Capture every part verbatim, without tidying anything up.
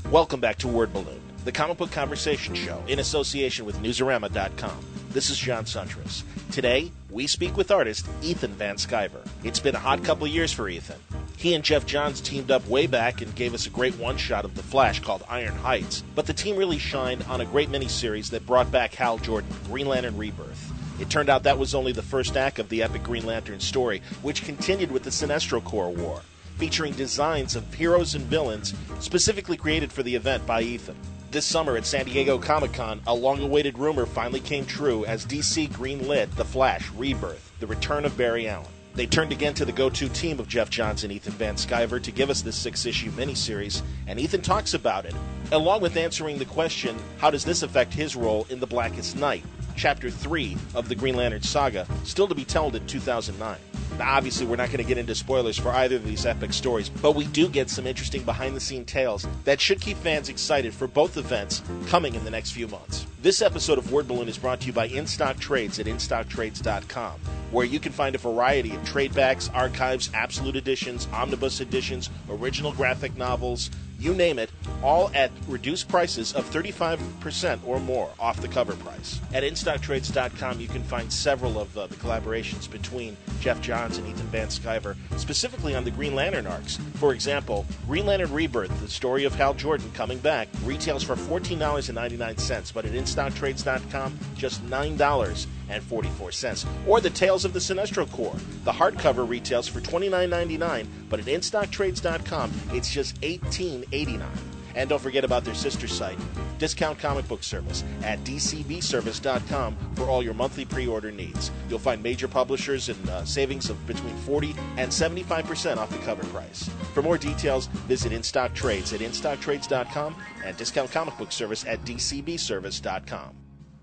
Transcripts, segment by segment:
Welcome back to Word Balloon, the comic book conversation show in association with Newsarama dot com. This is John Suntress. Today, we speak with artist Ethan Van Sciver. It's been a hot couple of years for Ethan. He and Geoff Johns teamed up way back and gave us a great one-shot of The Flash called Iron Heights, but the team really shined on a great miniseries that brought back Hal Jordan, Green Lantern Rebirth. It turned out that was only the first act of the epic Green Lantern story, which continued with the Sinestro Corps War, featuring designs of heroes and villains specifically created for the event by Ethan. This summer at San Diego Comic-Con, a long-awaited rumor finally came true as D C greenlit The Flash Rebirth, the return of Barry Allen. They turned again to the go-to team of Geoff Johns and Ethan Van Sciver to give us this six-issue miniseries, and Ethan talks about it, along with answering the question, how does this affect his role in The Blackest Night, Chapter three of the Green Lantern saga, still to be told in two thousand nine. Now, obviously, we're not going to get into spoilers for either of these epic stories, but we do get some interesting behind-the-scene tales that should keep fans excited for both events coming in the next few months. This episode of Word Balloon is brought to you by In-Stock Trades at in stock trades dot com, where you can find a variety of trade backs, archives, absolute editions, omnibus editions, original graphic novels, you name it, all at reduced prices of thirty-five percent or more off the cover price. At in stock trades dot com, you can find several of uh, the collaborations between Geoff Johns and Ethan Van Sciver, specifically on the Green Lantern arcs. For example, Green Lantern Rebirth, the story of Hal Jordan coming back, retails for fourteen dollars and ninety-nine cents, but at in stock trades dot com, just nine dollars and forty-four cents. Or the Tales of the Sinestro Corps. The hardcover retails for twenty-nine ninety-nine, but at in stock trades dot com, it's just eighteen eighty-nine. And don't forget about their sister site, Discount Comic Book Service, at d c b service dot com for all your monthly pre-order needs. You'll find major publishers and uh, savings of between forty and seventy-five percent off the cover price. For more details, visit InStock Trades at in stock trades dot com and Discount Comic Book Service at d c b service dot com.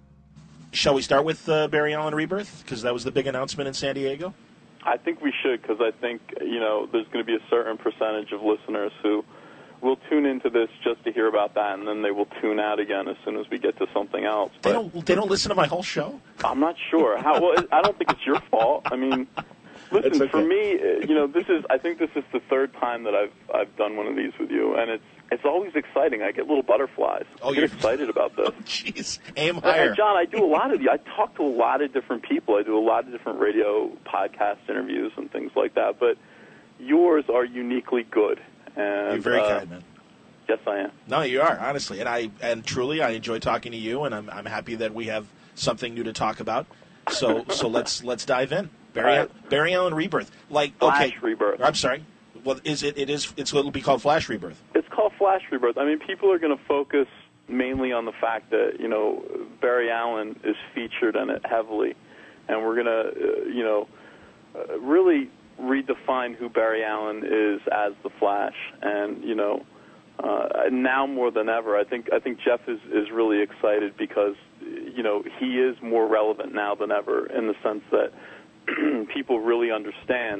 Shall we start with uh, Barry Allen Rebirth? Because that was the big announcement in San Diego? I think we should, because I think, you know, there's going to be a certain percentage of listeners who will tune into this just to hear about that, and then they will tune out again as soon as we get to something else. They don't, they don't listen to my whole show? I'm not sure. How, well, I don't think it's your fault. I mean, listen, okay. For me, you know, this is, I think this is the third time that I've I've done one of these with you, and it's it's always exciting. I get little butterflies. Oh, I get you're excited about this. Jeez, aim higher. And John, I do a lot of the, I talk to a lot of different people. I do a lot of different radio podcast interviews and things like that, but yours are uniquely good. And, You're very uh, kind, man. Yes, I am. No, you are, honestly. And I and truly, I enjoy talking to you, and I'm I'm happy that we have something new to talk about. So so let's let's dive in. Barry Right. Barry Allen Rebirth. Like Flash okay. Rebirth. I'm sorry. Well, is it it is it's it'll be called Flash Rebirth. It's called Flash Rebirth. I mean, people are going to focus mainly on the fact that, you know, Barry Allen is featured in it heavily, and we're going to, uh, you know, uh, really redefine who Barry Allen is as the Flash. And, you know, uh, now more than ever, I think I think Geoff is, is really excited because, you know, he is more relevant now than ever in the sense that people really understand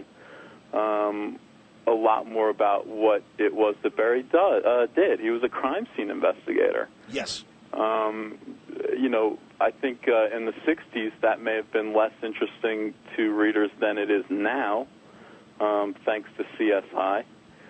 um, a lot more about what it was that Barry do, uh, did. He was a crime scene investigator. Yes. Um, you know, I think uh, in the sixties that may have been less interesting to readers than it is now, um, thanks to C S I.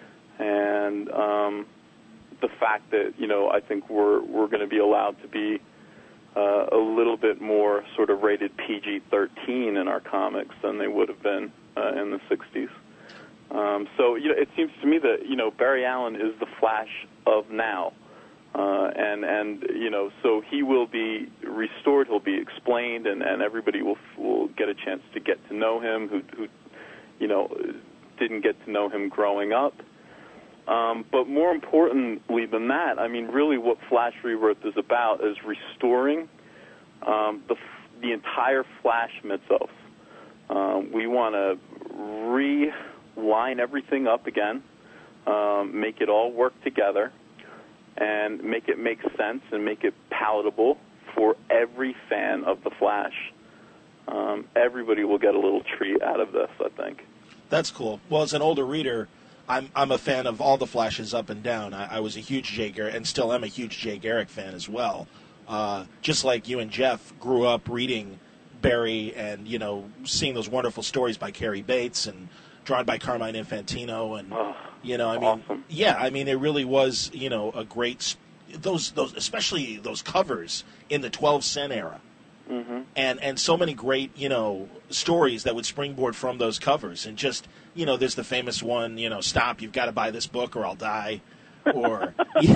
And um, the fact that, you know, I think we're, we're going to be allowed to be uh, a little bit more sort of rated P G thirteen in our comics than they would have been uh, in the sixties. Um, so, you know, it seems to me that, you know, Barry Allen is the Flash of now. Uh, and, and, you know, so he will be restored, he'll be explained, and, and everybody will will get a chance to get to know him who, who you know, didn't get to know him growing up. Um, but more importantly than that, I mean, really what Flash Rebirth is about is restoring um, the, the entire Flash mythos. Um, we want to re- line everything up again, um, make it all work together, and make it make sense and make it palatable for every fan of The Flash. Um, everybody will get a little treat out of this, I think. That's cool. Well, as an older reader, I'm I'm a fan of all the Flashes up and down. I, I was a huge Jay Garrick, and still am a huge Jay Garrick fan as well. Uh, just like you and Geoff grew up reading Barry and, you know, seeing those wonderful stories by Cary Bates and drawn by Carmine Infantino, and oh, You know, I mean, awesome. yeah, I mean, it really was, you know, a great, those, those, especially those covers in the twelve cent era. Mm-hmm. And, and so many great, you know, stories that would springboard from those covers. And just, you know, there's the famous one, you know, stop, you've got to buy this book or I'll die. Or,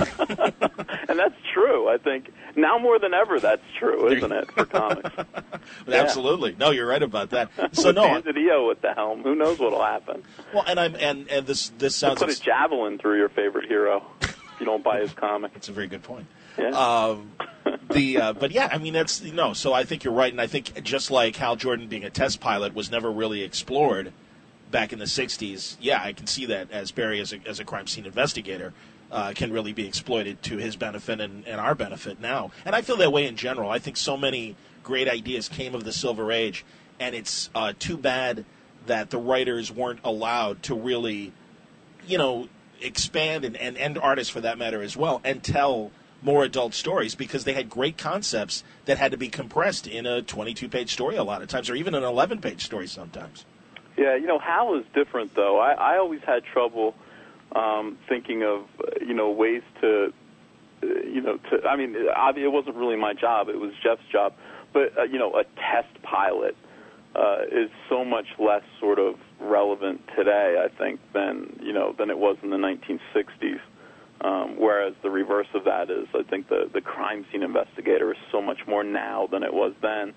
and that's true, I think. Now more than ever, that's true, isn't it, for comics? Absolutely. No, you're right about that. So with no, Bandidio at the helm, who knows what'll happen? Well, and I'm and, and this this sounds. Put a javelin through your favorite hero if you don't buy his comic. That's a very good point. Yeah. Um, the uh, but yeah, I mean that's you know. So I think you're right, and I think just like Hal Jordan being a test pilot was never really explored back in the sixties. Yeah, I can see that as Barry as a as a crime scene investigator. Uh, can really be exploited to his benefit and, and our benefit now. And I feel that way in general. I think so many great ideas came of the Silver Age, and it's uh, too bad that the writers weren't allowed to really, you know, expand, and, and, and artists for that matter as well, and tell more adult stories, because they had great concepts that had to be compressed in a twenty-two page story a lot of times, or even an eleven page story sometimes. Yeah, you know, Hal is different, though. I, I always had trouble Um, thinking of, uh, you know, ways to, uh, you know, to, I mean, it wasn't really my job. It was Jeff's job. But, uh, you know, a test pilot uh, is so much less sort of relevant today, I think, than, you know, than it was in the nineteen sixties. Um, whereas the reverse of that is, I think the, the crime scene investigator is so much more now than it was then.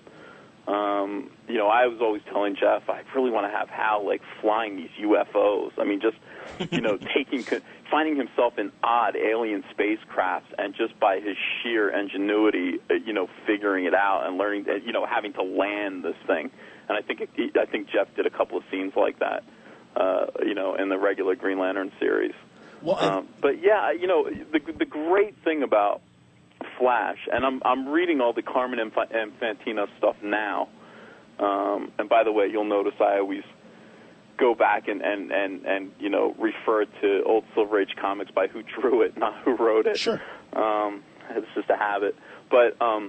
Um, you know, I was always telling Jeff, I really want to have Hal, like, flying these U F Os. I mean, just, you know, taking, finding himself in odd alien spacecrafts and just by his sheer ingenuity, uh, you know, figuring it out and learning, you know, having to land this thing. And I think, it, I think Jeff did a couple of scenes like that, uh, you know, in the regular Green Lantern series. Well, I- um, but, yeah, you know, the, the great thing about Flash, and I'm I'm reading all the Carmen Infantino stuff now. Um, and by the way, you'll notice I always go back and, and, and, and you know refer to old Silver Age comics by who drew it, not who wrote it. Sure. Um, it's just a habit. But um,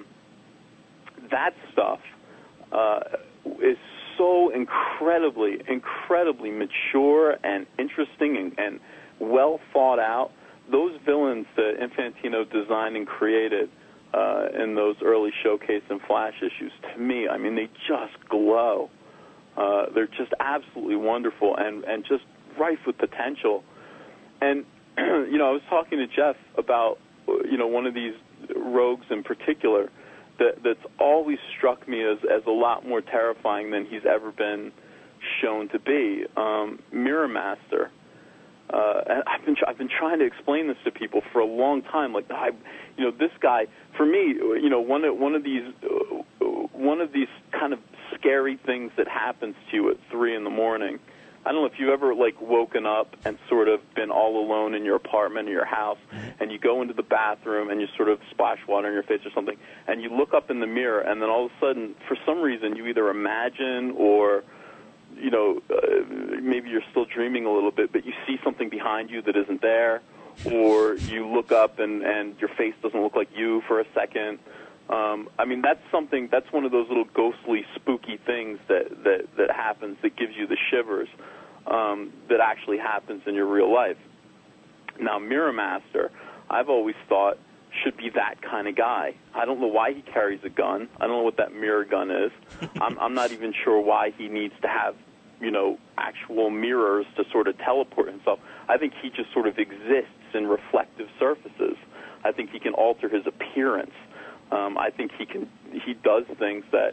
that stuff uh, is so incredibly, incredibly mature and interesting and, and well thought out. Those villains that Infantino designed and created uh, in those early Showcase and Flash issues, to me, I mean, they just glow. Uh, they're just absolutely wonderful and, and just rife with potential. And, you know, I was talking to Jeff about, you know, one of these rogues in particular that, that's always struck me as, as a lot more terrifying than he's ever been shown to be, um, Mirror Master. Uh, and I've been I've been trying to explain this to people for a long time. Like, I, you know, this guy for me, you know, one of one of these uh, one of these kind of scary things that happens to you at three in the morning. I don't know if you've ever like woken up and sort of been all alone in your apartment or your house, and you go into the bathroom and you sort of splash water in your face or something, and you look up in the mirror, and then all of a sudden, for some reason, you either imagine or you know, uh, maybe you're still dreaming a little bit, but you see something behind you that isn't there, or you look up and, and your face doesn't look like you for a second. Um, I mean, that's something, that's one of those little ghostly, spooky things that, that, that happens that gives you the shivers um, that actually happens in your real life. Now, Mirror Master, I've always thought, should be that kind of guy. I don't know why he carries a gun. I don't know what that mirror gun is. I'm, I'm not even sure why he needs to have, you know, actual mirrors to sort of teleport himself. I think he just sort of exists in reflective surfaces. I think he can alter his appearance. Um, I think he can. He does things that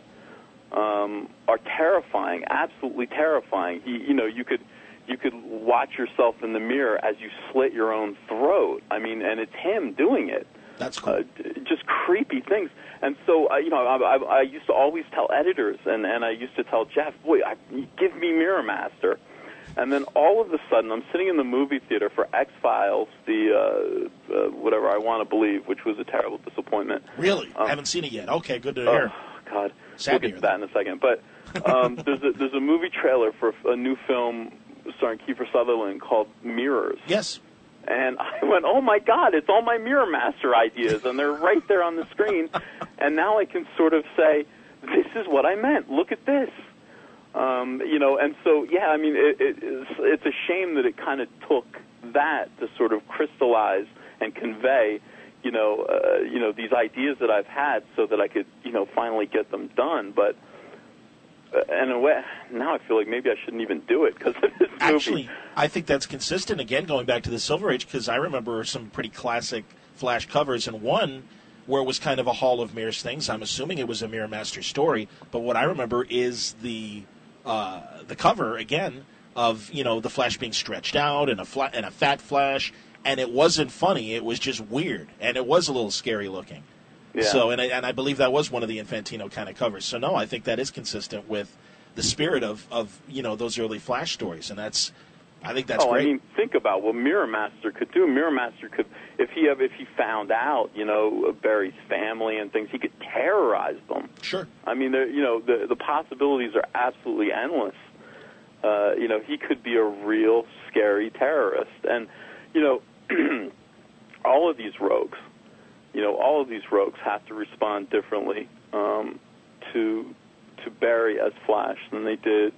um, are terrifying, absolutely terrifying. He, you know, you could. You could watch yourself in the mirror as you slit your own throat. I mean, and it's him doing it. That's cool. Uh, just creepy things. And so, uh, you know, I, I, I used to always tell editors, and, and I used to tell Jeff, boy, I, give me Mirror Master. And then all of a sudden, I'm sitting in the movie theater for X-Files, the uh, uh, whatever I Want to Believe, which was a terrible disappointment. Really? Um, Haven't seen it yet. Okay, good to oh, hear. God. Sad we'll to get hear to that in a second. But um, there's, a, there's a movie trailer for a new film starring Kiefer Sutherland called Mirrors. Yes. And I went, oh, my God, it's all my Mirror Master ideas, and they're right there on the screen. And now I can sort of say, this is what I meant. Look at this. Um, you know, and so, yeah, I mean, it, it, it's, it's a shame that it kind of took that to sort of crystallize and convey, you know, uh, you know, these ideas that I've had, so that I could, you know, finally get them done. But uh, in a way, now I feel like maybe I shouldn't even do it because of this movie. Actually, I think that's consistent. Again, going back to the Silver Age, because I remember some pretty classic Flash covers, and one where it was kind of a Hall of Mirrors things. I'm assuming it was a Mirror Master story, but what I remember is the uh, the cover again of, you know, the Flash being stretched out and a fla- and a fat Flash, and it wasn't funny. It was just weird, and it was a little scary looking. Yeah. So, and I, and I believe that was one of the Infantino kind of covers. So, no, I think that is consistent with the spirit of, of you know, those early Flash stories, and that's, I think that's oh, great. I mean, think about what Mirror Master could do. Mirror Master could, if he if he found out, you know, Barry's family and things, he could terrorize them. Sure. I mean, there, you know, the the possibilities are absolutely endless. Uh, you know, he could be a real scary terrorist, and you know, all of these rogues, you know, all of these rogues have to respond differently um, to to Barry as Flash than they did.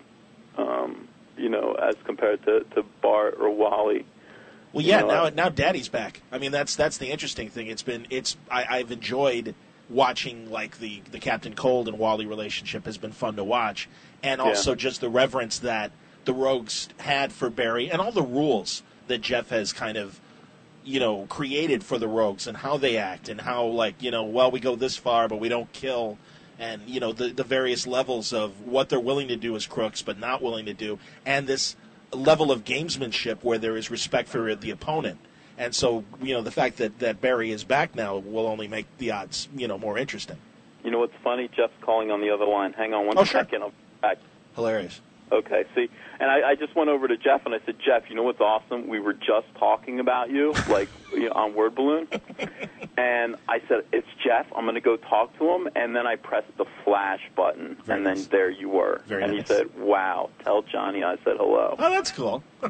Um, you know, as compared to, to Bart or Wally. Well, yeah, you know, now now Daddy's back. I mean, that's that's the interesting thing. It's been it's I, I've enjoyed watching, like, the, the Captain Cold and Wally relationship has been fun to watch, and also yeah. just the reverence that the Rogues had for Barry and all the rules that Jeff has kind of, you know, created for the Rogues and how they act and how, like, you know, well, we go this far, but we don't kill. And, you know, the, the various levels of what they're willing to do as crooks but not willing to do. And this level of gamesmanship where there is respect for the opponent. And so, you know, the fact that, that Barry is back now will only make the odds, you know, more interesting. You know what's funny? Jeff's calling on the other line. Hang on one oh, sure. second. I'll be back. Hilarious. Okay, see, and I, I just went over to Jeff and I said, Jeff, you know what's awesome? We were just talking about you, like, you know, on Word Balloon. And I said, it's Jeff. I'm going to go talk to him. And then I pressed the flash button, Very and nice. then there you were. Very and nice. he said, wow, tell Johnny I said hello. Oh, that's cool. yeah,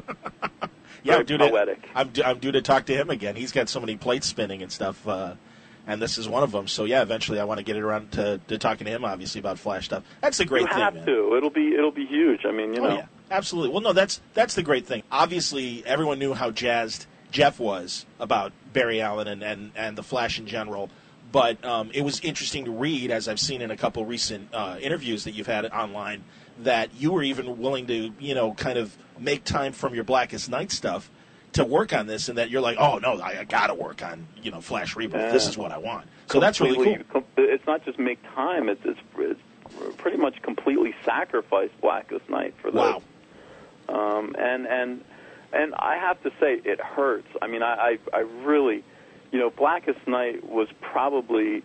Very I'm due, poetic. to, I'm, due, I'm due to talk to him again. He's got so many plates spinning and stuff, uh, and this is one of them. So, yeah, eventually I want to get it around to, to talking to him, obviously, about Flash stuff. That's the great you thing, have man. to. It'll be, it'll be huge. I mean, you oh, know. yeah, absolutely. Well, no, that's that's the great thing. Obviously, everyone knew how jazzed Jeff was about Barry Allen and, and, and the Flash in general. But um, it was interesting to read, as I've seen in a couple recent uh, interviews that you've had online, that you were even willing to, you know, kind of make time from your Blackest Night stuff to work on this, and that you're like, oh, no, I, I got to work on, you know, Flash Rebirth. Yeah. This is what I want. So that's really cool. Com- it's not just make time. It's, it's, it's pretty much completely sacrifice Blackest Night for this. Wow. Um, and, and, and I have to say, it hurts. I mean, I, I, I really... You know, Blackest Night was probably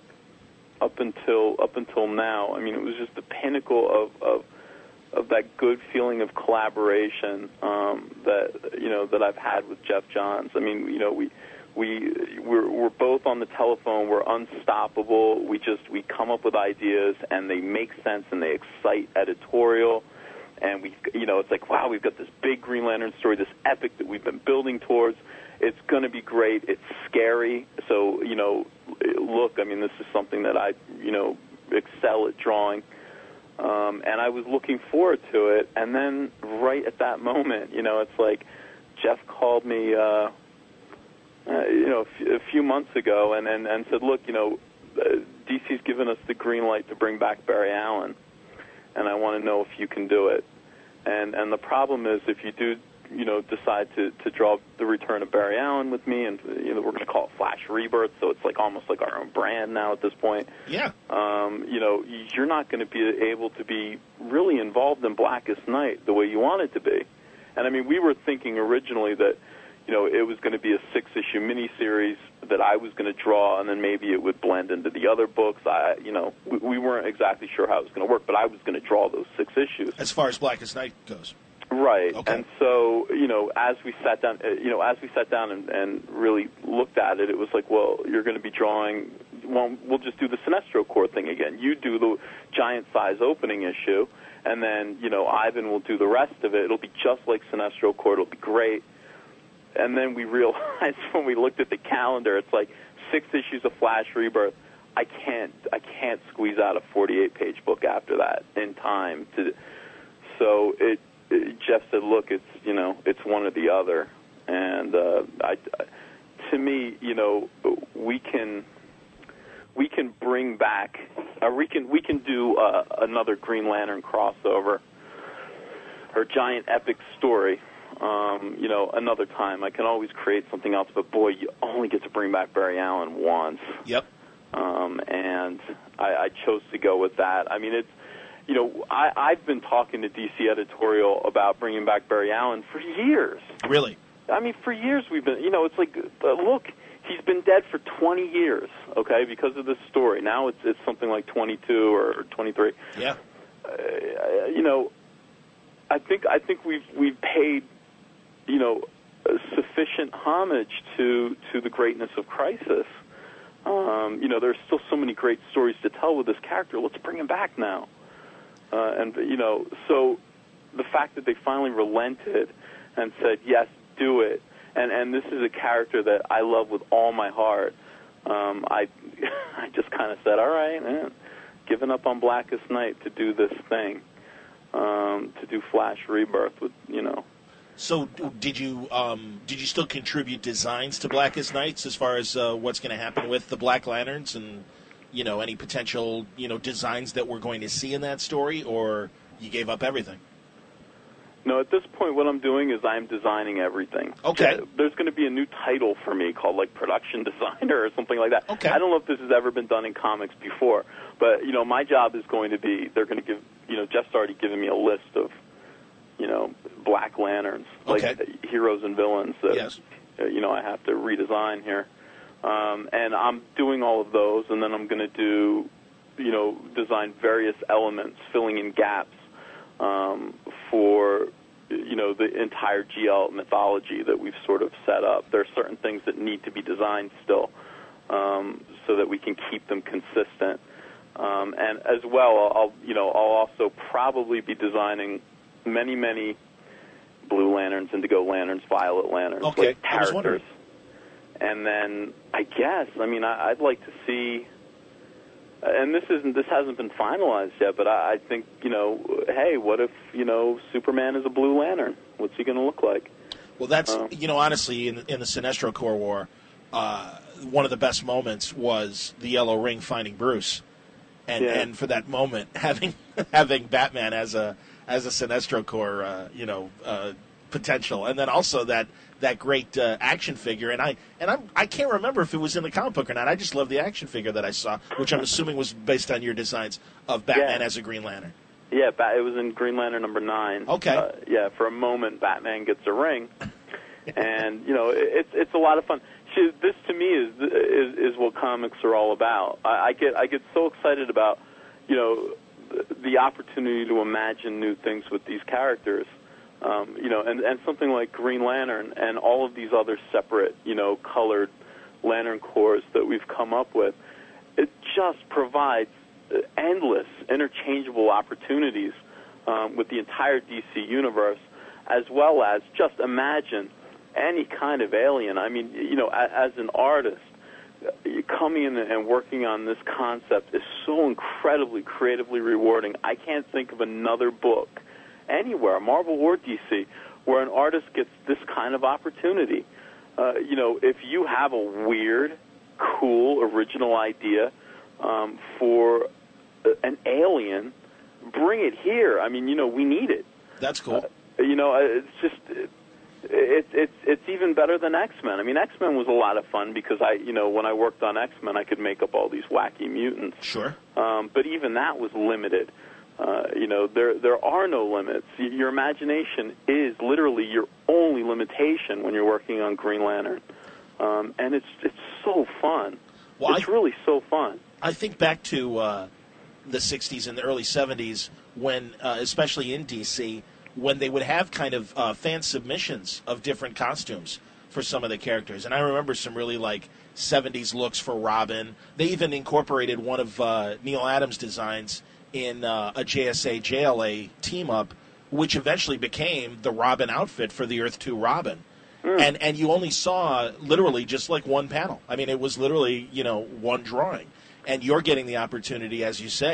up until up until now. I mean, it was just the pinnacle of of, of that good feeling of collaboration um, that you know that I've had with Jeff Johns. I mean, you know, we we we're, we're both on the telephone. We're unstoppable. We just we come up with ideas and they make sense and they excite editorial. And we, you know, it's like, wow, we've got this big Green Lantern story, this epic that we've been building towards. It's going to be great. It's scary. So, you know, look, I mean, this is something that I, you know, excel at drawing. Um, and I was looking forward to it. And then right at that moment, you know, it's like Jeff called me, uh, uh, you know, a, f- a few months ago and, and, and said, look, you know, uh, D C's given us the green light to bring back Barry Allen. And I want to know if you can do it. And and the problem is if you do, you know, decide to, to draw the return of Barry Allen with me, and you know we're going to call it Flash Rebirth, so it's like almost like our own brand now at this point. Yeah. Um, you know, you're not going to be able to be really involved in Blackest Night the way you wanted to be. And I mean, we were thinking originally that, you know, it was going to be a six-issue miniseries that I was going to draw, and then maybe it would blend into the other books. I, you know, we, we weren't exactly sure how it was going to work, but I was going to draw those six issues. As far as Blackest Night goes. Right. Okay. And so, you know, as we sat down, uh, you know, as we sat down and, and really looked at it, it was like, well, you're going to be drawing. Well, we'll just do the Sinestro Corps thing again. You do the giant size opening issue, and then you know, Ivan will do the rest of it. It'll be just like Sinestro Corps. It'll be great. And then we realized when we looked at the calendar, it's like six issues of Flash Rebirth. I can't, I can't squeeze out a forty-eight page book after that in time to. So it. Jeff said, "Look, it's you know, it's one or the other," And uh, I, to me, you know, we can we can bring back, or we can we can do uh, another Green Lantern crossover or giant epic story. Um, you know, another time. I can always create something else, but boy, you only get to bring back Barry Allen once. Yep. Um, and I, I chose to go with that. I mean, it's, you know, I, I've been talking to D C editorial about bringing back Barry Allen for years. Really? I mean, for years we've been, you know, it's like, uh, look, he's been dead for twenty years, okay, because of this story. Now it's it's something like twenty-two or twenty-three. Yeah. Uh, you know, I think I think we've we've paid, you know, sufficient homage to to the greatness of Crisis. Um, you know, there's still so many great stories to tell with this character. Let's bring him back now. Uh, and, you know, so the fact that they finally relented and said, yes, do it, and, and this is a character that I love with all my heart, um, I, I just kind of said, all right, man, giving up on Blackest Night to do this thing, um, to do Flash Rebirth with, you know. So did you um, did you still contribute designs to Blackest Nights as far as uh, what's going to happen with the Black Lanterns and, you know, any potential, you know, designs that we're going to see in that story, or you gave up everything? No, at this point what I'm doing is I'm designing everything. Okay. There's going to be a new title for me called, like, production designer or something like that. Okay. I don't know if this has ever been done in comics before, but, you know, my job is going to be, they're going to give, you know, Jeff's already given me a list of, you know, Black Lanterns, like okay. heroes and villains that, yes. uh, you know, I have to redesign here. Um, and I'm doing all of those, and then I'm going to do, you know, design various elements, filling in gaps um, for, you know, the entire G L mythology that we've sort of set up. There are certain things that need to be designed still um, so that we can keep them consistent. Um, and as well, I'll, you know, I'll also probably be designing many, many Blue Lanterns, Indigo Lanterns, Violet Lanterns, okay. like characters. And then I guess, I mean, I, I'd like to see, and this isn't, this hasn't been finalized yet, but I, I think, you know, hey, what if, you know, Superman is a Blue Lantern? What's he going to look like? Well, that's, um, you know, honestly, in, in the Sinestro Corps War, uh, one of the best moments was the Yellow Ring finding Bruce. And, yeah. and for that moment, having having Batman as a as a Sinestro Corps, uh, you know, uh, potential, and then also that that great uh, action figure, and I and I'm, I can't remember if it was in the comic book or not. I just love the action figure that I saw, which I'm assuming was based on your designs of Batman yeah. as a Green Lantern. Yeah, it was in Green Lantern number nine. Okay. Uh, yeah, for a moment, Batman gets a ring, and you know, it's it's a lot of fun. See, this to me is is is what comics are all about. I, I get I get so excited about, you know, the, the opportunity to imagine new things with these characters. Um, you know, and, and something like Green Lantern and all of these other separate, you know, colored Lantern Corps that we've come up with, it just provides endless interchangeable opportunities um, with the entire D C universe, as well as just imagine any kind of alien. I mean, you know, as an artist, coming in and working on this concept is so incredibly creatively rewarding. I can't think of another book anywhere, Marvel or D C, where an artist gets this kind of opportunity. Uh, you know, if you have a weird, cool, original idea um, for an alien, bring it here. I mean, you know, we need it. That's cool. Uh, you know, it's just... It, It's it's it's even better than X-Men. I mean, X-Men was a lot of fun because I, you know, when I worked on X-Men, I could make up all these wacky mutants. Sure. Um, but even that was limited. Uh, you know, there there are no limits. Your imagination is literally your only limitation when you're working on Green Lantern, um, and it's it's so fun. Well, it's I, really so fun. I think back to uh, the sixties and the early seventies when, uh, especially in D C, when they would have kind of uh, fan submissions of different costumes for some of the characters. And I remember some really, like, seventies looks for Robin. They even incorporated one of uh, Neil Adams' designs in uh, a J S A J L A team-up, which eventually became the Robin outfit for the Earth two Robin. Mm. And and you only saw literally just, like, one panel. I mean, it was literally, you know, one drawing. And you're getting the opportunity, as you say,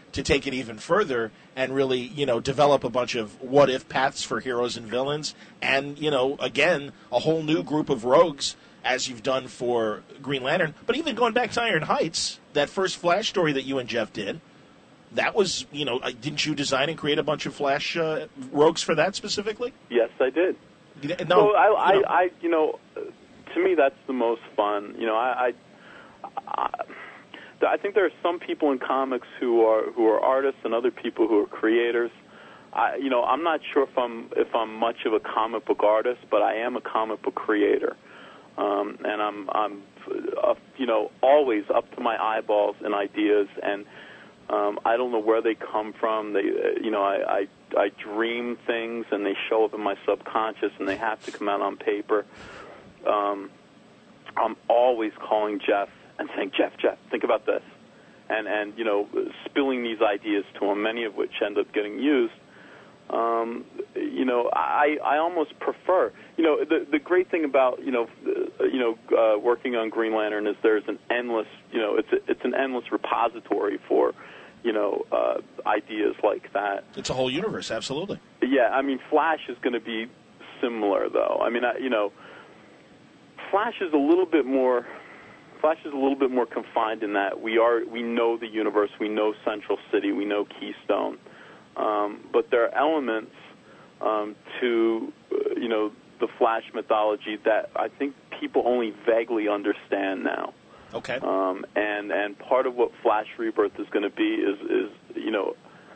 to take it even further and really, you know, develop a bunch of what-if paths for heroes and villains and, you know, again, a whole new group of rogues as you've done for Green Lantern. But even going back to Iron Heights, that first Flash story that you and Jeff did, that was, you know, didn't you design and create a bunch of Flash uh, rogues for that specifically? Yes, I did. No, so I, you know. I, I, you know, to me that's the most fun. You know, I, I, I, I think there are some people in comics who are who are artists and other people who are creators. I, you know, I'm not sure if I'm if I'm much of a comic book artist, but I am a comic book creator, um, and I'm I'm, uh, you know, always up to my eyeballs in ideas, and um, I don't know where they come from. They, uh, you know, I, I I dream things and they show up in my subconscious, and they have to come out on paper. Um, I'm always calling Jeff and saying, Jeff, Jeff, think about this, and and you know, spilling these ideas to him, many of which end up getting used. Um, you know, I I almost prefer. You know, the the great thing about you know uh, you know uh, working on Green Lantern is there's an endless you know it's a, it's an endless repository for you know uh, ideas like that. It's a whole universe, absolutely. Yeah, I mean, Flash is going to be similar, though. I mean, I, you know, Flash is a little bit more. Flash is a little bit more confined in that we are we know the universe, we know Central City, we know Keystone, um, but there are elements um, to uh, you know the Flash mythology that I think people only vaguely understand now. Okay. Um, and and part of what Flash Rebirth is going to be is is you know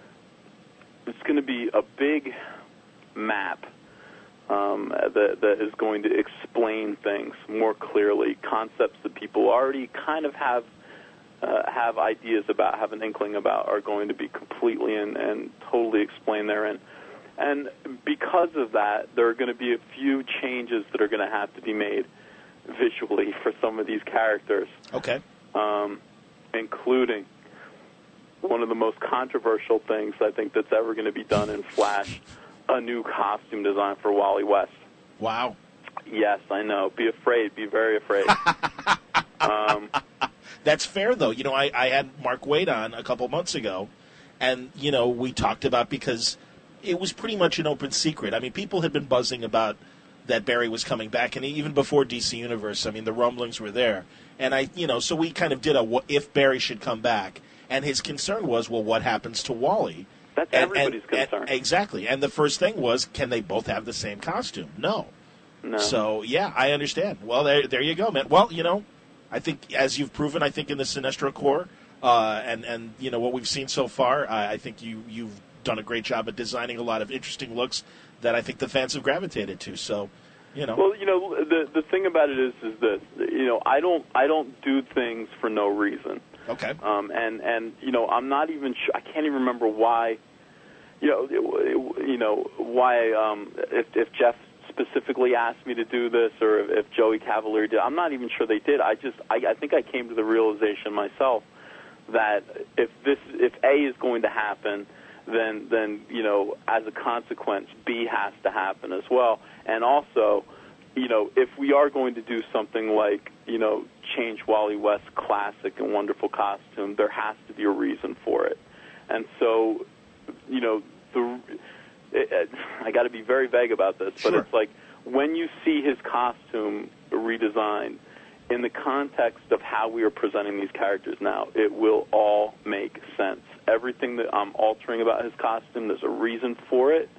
it's going to be a big map. Um, that, that is going to explain things more clearly, concepts that people already kind of have uh, have ideas about, have an inkling about, are going to be completely and, and totally explained therein. And because of that, there are going to be a few changes that are going to have to be made visually for some of these characters. Okay. Um, including one of the most controversial things I think that's ever going to be done in Flash, a new costume design for Wally West. Wow. Yes, I know. Be afraid. Be very afraid. um, That's fair, though. You know, I, I had Mark Waid on a couple months ago, and, you know, we talked about, because it was pretty much an open secret. I mean, people had been buzzing about that Barry was coming back, and even before D C Universe, I mean, the rumblings were there. And I, you know, so we kind of did a what if Barry should come back, and his concern was, well, what happens to Wally? That's and, everybody's and, concern. And, exactly. And the first thing was, can they both have the same costume? No. No. So, yeah, I understand. Well, there there you go, man. Well, you know, I think, as you've proven, I think in the Sinestro Corps, uh, and, and, you know, what we've seen so far, I, I think you, you've done a great job at designing a lot of interesting looks that I think the fans have gravitated to. So, you know. Well, you know, the the thing about it is, is this, you know, I don't I don't do things for no reason. Okay. Um, and, and, you know, I'm not even sure, I can't even remember why, you know, it, you know, why, um, if, if Jeff specifically asked me to do this, or if, if Joey Cavalier did, I'm not even sure they did. I just, I, I think I came to the realization myself that if this, if A is going to happen, then, then, you know, as a consequence, B has to happen as well. And also, you know, if we are going to do something like, you know, change Wally West's classic and wonderful costume, there has to be a reason for it. And so, you know, the it, it, I got to be very vague about this, but sure. It's like when you see his costume redesigned in the context of how we are presenting these characters now, it will all make sense. Everything that I'm altering about his costume, there's a reason for it.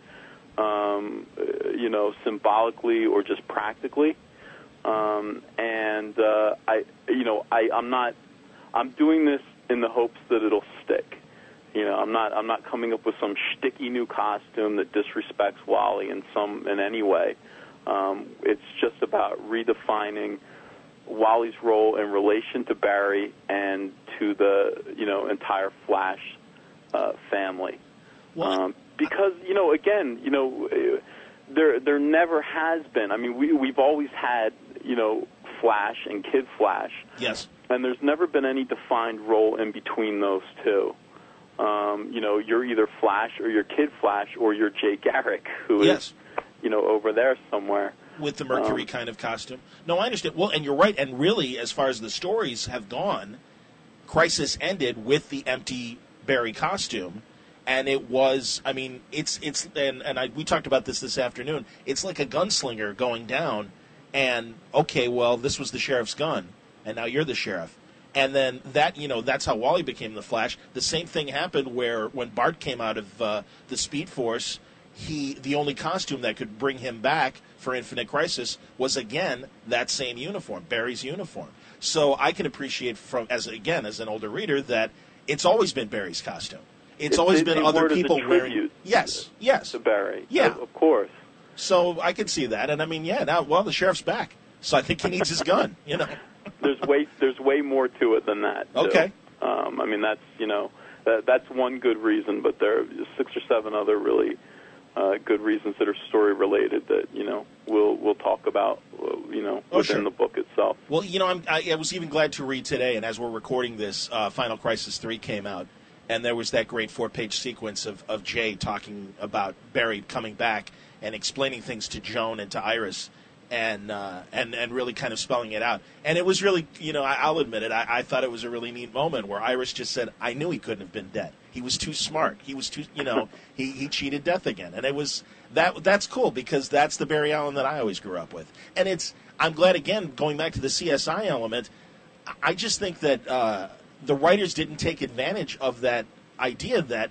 Um, you know, symbolically or just practically, um, and uh, I, you know, I, I'm not, I'm doing this in the hopes that it'll stick. You know, I'm not, I'm not coming up with some shticky new costume that disrespects Wally in some, in any way. Um, it's just about redefining Wally's role in relation to Barry and to the, you know, entire Flash uh, family. Well, um, Because, you know, again, you know, there there never has been. I mean, we, we've always had, you know, Flash and Kid Flash. Yes. And there's never been any defined role in between those two. Um, you know, you're either Flash or you're Kid Flash or you're Jay Garrick, who yes. is, you know, over there somewhere. With the Mercury um, kind of costume. No, I understand. Well, and you're right. And really, as far as the stories have gone, Crisis ended with the empty Barry costume. And it was, I mean, it's, it's and, and I, we talked about this this afternoon. It's like a gunslinger going down, and, okay, well, this was the sheriff's gun, and now you're the sheriff. And then that, you know, that's how Wally became the Flash. The same thing happened where when Bart came out of uh, the Speed Force, he, the only costume that could bring him back for Infinite Crisis was, again, that same uniform, Barry's uniform. So I can appreciate, from as again, as an older reader, that it's always been Barry's costume. It's, it's always it, been it other people wearing. Yes, yes. To Barry. Yeah. Of, of course. So I can see that. And I mean, yeah, now, well, the sheriff's back. So I think he needs his gun, you know. There's way, there's way more to it than that. Too. Okay. Um, I mean, that's, you know, that, that's one good reason, but there are six or seven other really uh, good reasons that are story-related that, you know, we'll we'll talk about, you know, oh, within sure. the book itself. Well, you know, I'm, I, I was even glad to read today, and as we're recording this, uh, Final Crisis three came out. And there was that great four-page sequence of, of Jay talking about Barry coming back and explaining things to Joan and to Iris and uh, and and really kind of spelling it out. And it was really, you know, I, I'll admit it, I, I thought it was a really neat moment where Iris just said, I knew he couldn't have been dead. He was too smart. He was too, you know, he, he cheated death again. And it was, that that's cool because that's the Barry Allen that I always grew up with. And it's, I'm glad, again, going back to the C S I element, I just think that... Uh, the writers didn't take advantage of that idea that,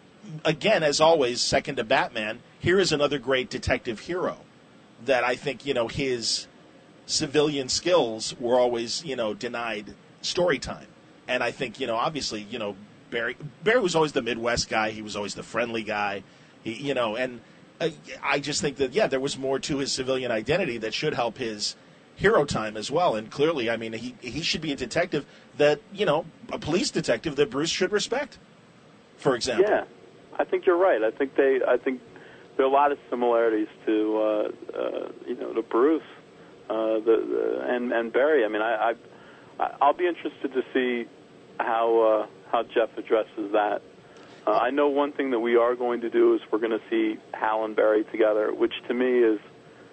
again, as always, second to Batman, here is another great detective hero that I think, you know, his civilian skills were always, you know, denied story time. And I think, you know, obviously, you know, Barry, Barry was always the Midwest guy. He was always the friendly guy, he, you know, and uh, I just think that, yeah, there was more to his civilian identity that should help his hero time as well. And clearly, I mean, he he should be a detective that, you know, a police detective that Bruce should respect, for example. Yeah, I think you're right. I think they, I think there are a lot of similarities to, uh, uh, you know, to Bruce uh, the, the, and, and Barry. I mean, I, I, I'll be interested to see how, uh, how Jeff addresses that. Uh, I know one thing that we are going to do is we're going to see Hal and Barry together, which to me is,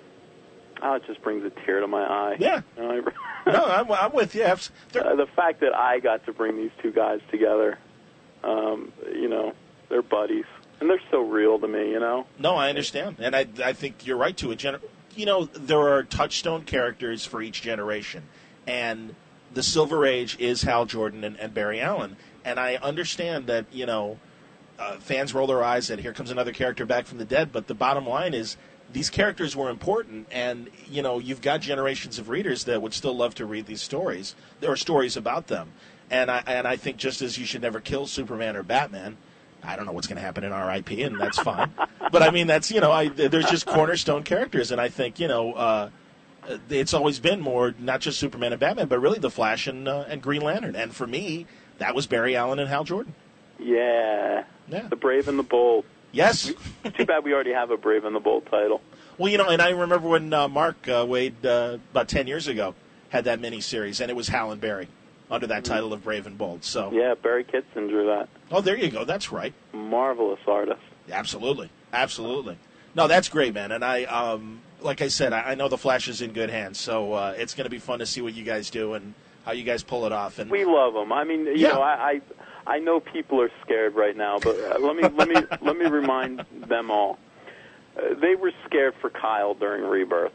oh, it just brings a tear to my eye. Yeah. You know, no, I'm, I'm with you. uh, the fact that I got to bring these two guys together, um, you know, they're buddies. And they're so real to me, you know? No, I understand. And I I think you're right to a gener- You know, there are touchstone characters for each generation. And the Silver Age is Hal Jordan and, and Barry Allen. And I understand that, you know, uh, fans roll their eyes at here comes another character back from the dead. But the bottom line is, these characters were important, and, you know, you've got generations of readers that would still love to read these stories. There are stories about them. And I and I think just as you should never kill Superman or Batman, I don't know what's going to happen in R I P, and that's fine. But, I mean, that's, you know, I, there's just cornerstone characters, and I think, you know, uh, it's always been more, not just Superman and Batman, but really The Flash and, uh, and Green Lantern. And for me, that was Barry Allen and Hal Jordan. Yeah. Yeah. The Brave and the Bold. Yes. Too bad we already have a Brave and the Bold title. Well, you know, and I remember when uh, Mark uh, Waid, uh, about ten years ago, had that miniseries, and it was Hal and Barry under that mm-hmm. title of Brave and Bold. So yeah, Barry Kitson drew that. Oh, there you go. That's right. Marvelous artist. Absolutely. Absolutely. No, that's great, man. And I, um, like I said, I, I know The Flash is in good hands, so uh, it's going to be fun to see what you guys do and how you guys pull it off. And we love them. I mean, you yeah. know, I... I I know people are scared right now, but uh, let me let me let me remind them all. Uh, they were scared for Kyle during Rebirth,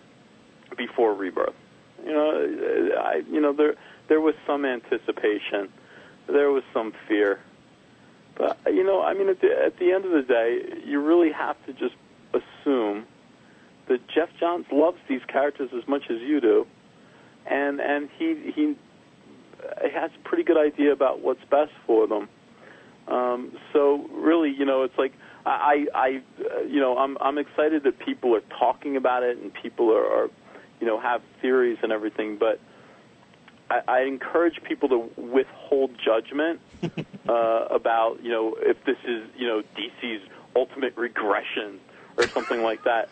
before Rebirth. You know, I you know there there was some anticipation, there was some fear, but you know, I mean, at the at the end of the day, you really have to just assume that Jeff Johns loves these characters as much as you do, and and he he. has a pretty good idea about what's best for them. Um, so really, you know, it's like I, I, uh, you know, I'm I'm excited that people are talking about it and people are, are you know, have theories and everything. But I, I encourage people to withhold judgment uh, about, you know, if this is, you know, D C's ultimate regression or something like that.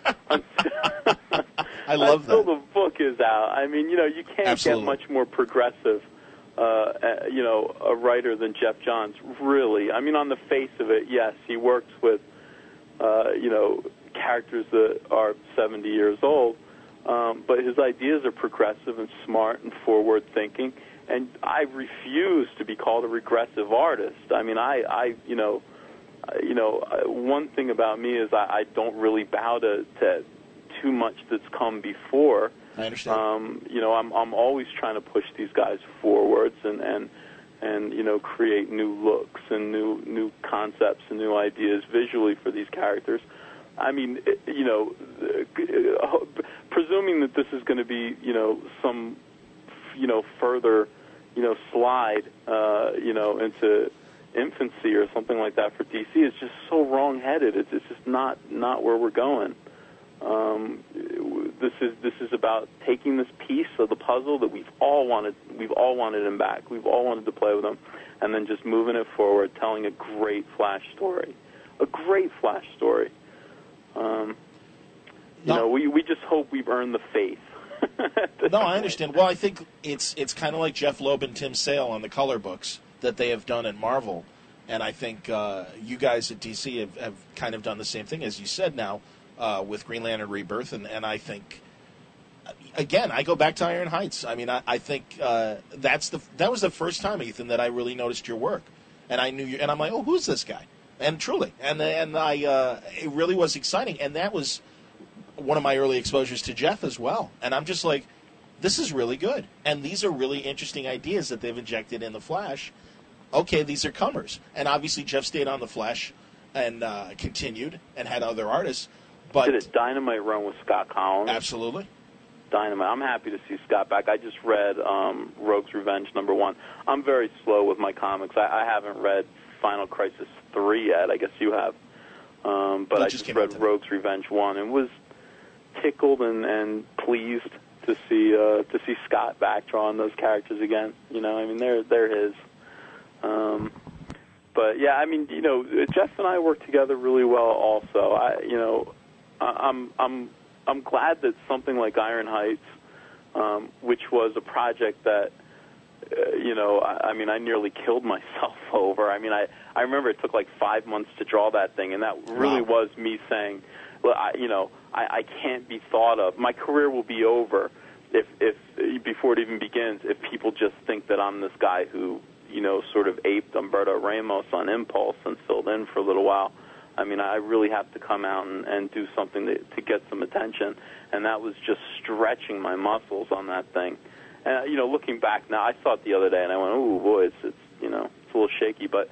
I love Until that. the book is out. I mean, you know, you can't Absolutely. get much more progressive. Uh, you know, a writer than Jeff Johns, really. I mean, on the face of it, yes, he works with, uh, you know, characters that are seventy years old, um, but his ideas are progressive and smart and forward-thinking, and I refuse to be called a regressive artist. I mean, I, I you know, you know, one thing about me is I, I don't really bow to, to too much that's come before. I understand. Um, you know, I'm I'm always trying to push these guys forwards and, and and you know create new looks and new new concepts and new ideas visually for these characters. I mean, you know, presuming that this is going to be you know some you know further you know slide uh, you know into infancy or something like that for D C, it's just so wrong-headed. It's, it's just not not where we're going. Um, this is this is about taking this piece of the puzzle that we've all wanted. We've all wanted him back. We've all wanted to play with him, and then just moving it forward, telling a great Flash story, a great Flash story. Um, you no. know, we we just hope we've earned the faith. No, I understand. Well, I think it's it's kind of like Jeff Loeb and Tim Sale on the color books that they have done at Marvel, and I think uh, you guys at D C have, have kind of done the same thing, as you said now, uh, with Green Lantern Rebirth, and, and I think, again, I go back to Iron Heights. I mean, I, I think uh, that's the that was the first time, Ethan, that I really noticed your work, and I knew you, and I'm like, oh, who's this guy? And truly, and and I uh, it really was exciting, and that was one of my early exposures to Jeff as well, and I'm just like, this is really good, and these are really interesting ideas that they've injected in the Flash. Okay, these are comers, and obviously Jeff stayed on the Flash and uh, continued and had other artists. But did a dynamite run with Scott Collins. Absolutely. Dynamite. I'm happy to see Scott back. I just read um, Rogue's Revenge number one. I'm very slow with my comics. I, I haven't read Final Crisis three yet. I guess you have. Um, but That I just just came out read today. Rogue's Revenge one and was tickled and, and pleased to see uh, to see Scott back drawing those characters again. You know, I mean, they're they're his. Um, but yeah, I mean, you know, Jeff and I work together really well. Also, I, you know, I- I'm I'm I'm glad that something like Iron Heights, um, which was a project that, uh, you know, I, I mean, I nearly killed myself over. I mean, I I remember it took like five months to draw that thing, and that really Wow. was me saying, well, I, you know, I, I can't be thought of. My career will be over if if before it even begins. If people just think that I'm this guy who, you know, sort of aped Humberto Ramos on Impulse and filled in for a little while. I mean, I really have to come out and, and do something to, to get some attention, and that was just stretching my muscles on that thing. And, you know, looking back now, I saw it the other day, and I went, oh, boy, it's, it's you know, it's a little shaky. But,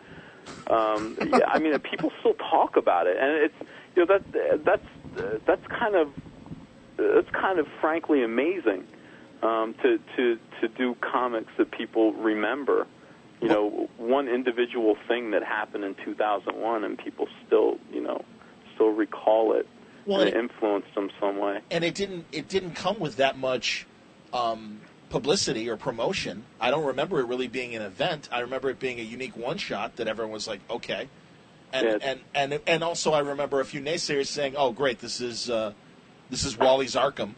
um, yeah, I mean, people still talk about it, and it's, you know, that, that's, that's kind of, that's kind of frankly amazing um, to, to, to do comics that people remember. You know, one individual thing that happened in two thousand one, and people still, you know, still recall it, Well, and it- it influenced them some way. And it didn't it didn't come with that much um, publicity or promotion. I don't remember it really being an event. I remember it being a unique one shot that everyone was like, okay. And Yeah. and, and and also I remember a few naysayers saying, oh, great, this is uh, this is Wally's Arkham.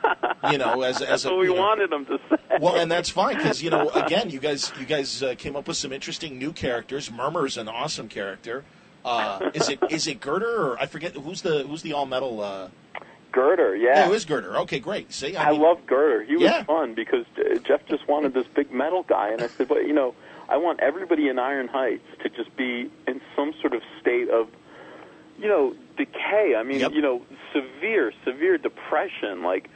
You know, as as That's a, what we you know, wanted them to say. Well, and that's fine because, you know, again, you guys you guys uh, came up with some interesting new characters. Murmur's an awesome character. Uh, is it is it Girder or I forget who's the who's the all metal? Uh... Girder, yeah. Oh, it is Girder. Okay, great. See, I, I mean, love Girder. He was Yeah. fun because uh, Jeff just wanted this big metal guy, and I said, but you know, I want everybody in Iron Heights to just be in some sort of state of, you know, decay. I mean, Yep. you know, severe, severe depression, like.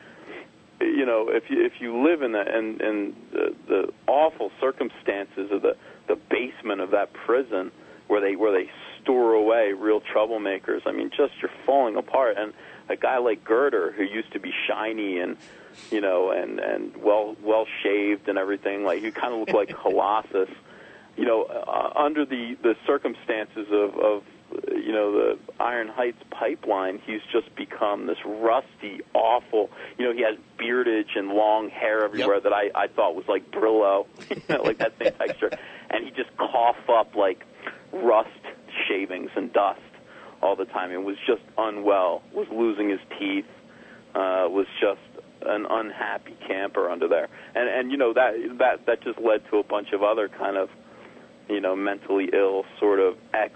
You know, if you if you live in the in, in the, the awful circumstances of the, the basement of that prison where they where they store away real troublemakers, I mean, just you're falling apart. And a guy like Girder, who used to be shiny and you know and, and well well shaved and everything, like he kind of looked like Colossus. You know, uh, under the, the circumstances of, of you know the Iron Heights pipeline, he's just become this rusty, awful. You know, he has beardage and long hair everywhere Yep. that I, I thought was like Brillo, you know, like that same texture. And he just cough up like rust shavings and dust all the time. And was just unwell. Was losing his teeth. Uh, was just an unhappy camper under there. And and you know that that that just led to a bunch of other kind of you know mentally ill sort of ex.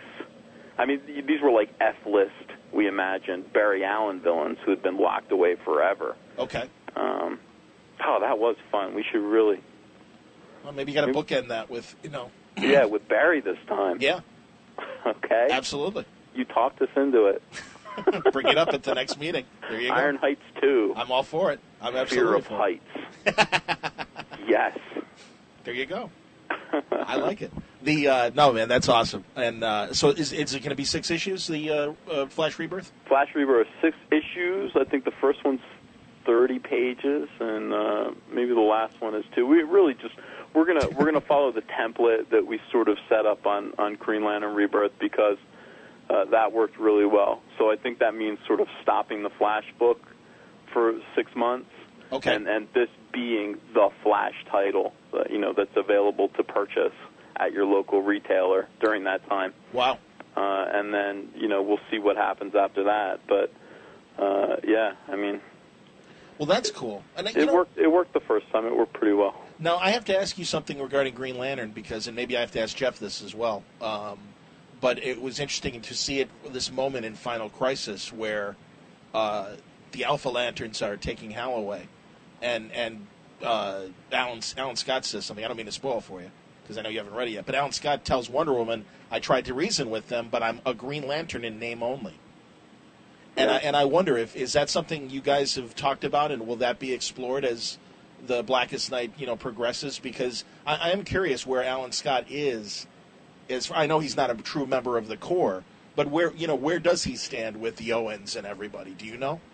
I mean, these were like F-list, we imagined, Barry Allen villains who had been locked away forever. Okay. Um, oh, that was fun. We should really, Well, maybe you got to bookend that with, you know. Yeah, with Barry this time. Yeah. Okay. Absolutely. You talked us into it. Bring it up at the next meeting. There you go. Iron Heights two. I'm all for it. I'm Fear absolutely of for Heights. it. Yes. There you go. I like it. The uh, no, man, that's awesome. And uh, so, is is it going to be six issues? The uh, uh, Flash Rebirth. Flash Rebirth, six issues. I think the first one's thirty pages, and uh, maybe the last one is two. We really just we're gonna we're gonna follow the template that we sort of set up on on Green Lantern Rebirth because uh, that worked really well. So I think that means sort of stopping the Flash book for six months. Okay. And, and this being the Flash title, uh, you know, that's available to purchase at your local retailer during that time. Wow. Uh, and then, you know, we'll see what happens after that. But, uh, yeah, I mean... Well, that's cool. And, you it, know, worked, it worked the first time. It worked pretty well. Now, I have to ask you something regarding Green Lantern, because, and maybe I have to ask Jeff this as well, um, but it was interesting to see it, this moment in Final Crisis where uh, the Alpha Lanterns are taking Hal away. And and uh, Alan, Alan Scott says something. I don't mean to spoil for you, because I know you haven't read it yet. But Alan Scott tells Wonder Woman, I tried to reason with them, but I'm a Green Lantern in name only. And I, and I wonder, if is that something you guys have talked about, and will that be explored as the Blackest Night, you know, progresses? Because I, I am curious where Alan Scott is. Is I know he's not a true member of the Corps, but where you know where does he stand with the Owens and everybody? Do you know?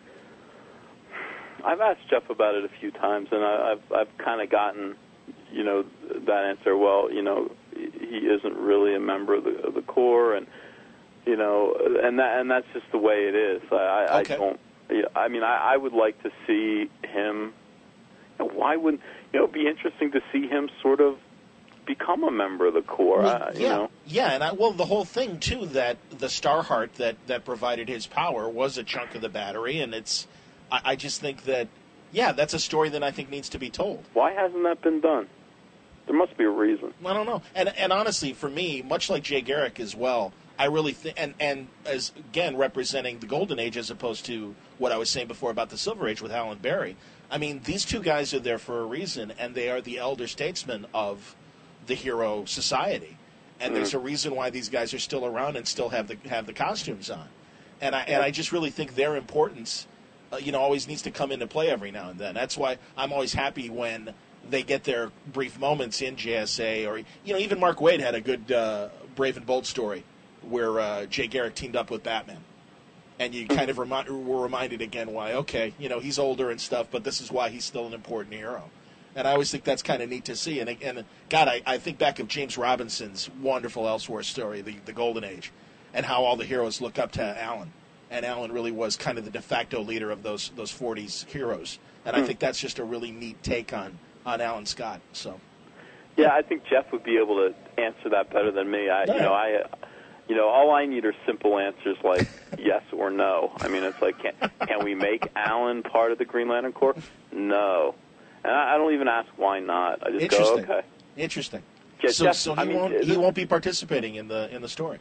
I've asked Jeff about it a few times, and I, I've I've kind of gotten, you know, that answer. Well, you know, he isn't really a member of the, of the Corps, and you know, and that and that's just the way it is. I, okay. I don't. I mean, I, I would like to see him. You know, why wouldn't you know? It'd be interesting to see him sort of become a member of the Corps. Well, uh, yeah, you know? yeah, and I, well, the whole thing too that the Starheart that that provided his power was a chunk of the battery, and it's. I just think that, yeah, that's a story that I think needs to be told. Why hasn't that been done? There must be a reason. I don't know. And and honestly, for me, much like Jay Garrick as well, I really think, and, and as, again, representing the Golden Age as opposed to what I was saying before about the Silver Age with Alan Barry, I mean, these two guys are there for a reason, and they are the elder statesmen of the hero society. And mm. there's a reason why these guys are still around and still have the have the costumes on. And I, and I just really think their importance... Uh, you know, always needs to come into play every now and then. That's why I'm always happy when they get their brief moments in J S A, or, you know, even Mark Waid had a good uh, Brave and Bold story where uh, Jay Garrick teamed up with Batman. And you kind of remi- were reminded again why, okay, you know, he's older and stuff, but this is why he's still an important hero. And I always think that's kind of neat to see. And, and God, I, I think back of James Robinson's wonderful Elseworlds story, the, the Golden Age, and how all the heroes look up to Alan. And Alan really was kind of the de facto leader of those those forties heroes. And I think that's just a really neat take on, on Alan Scott. So, yeah, I think Jeff would be able to answer that better than me. I, yeah. you know, I, uh, you know, all I need are simple answers like yes or no. I mean, it's like, can, can we make Alan part of the Green Lantern Corps? No, and I, I don't even ask why not. I just go, okay. Interesting. Yeah, so, Jeff, so he I mean, won't he won't be participating in the in the story.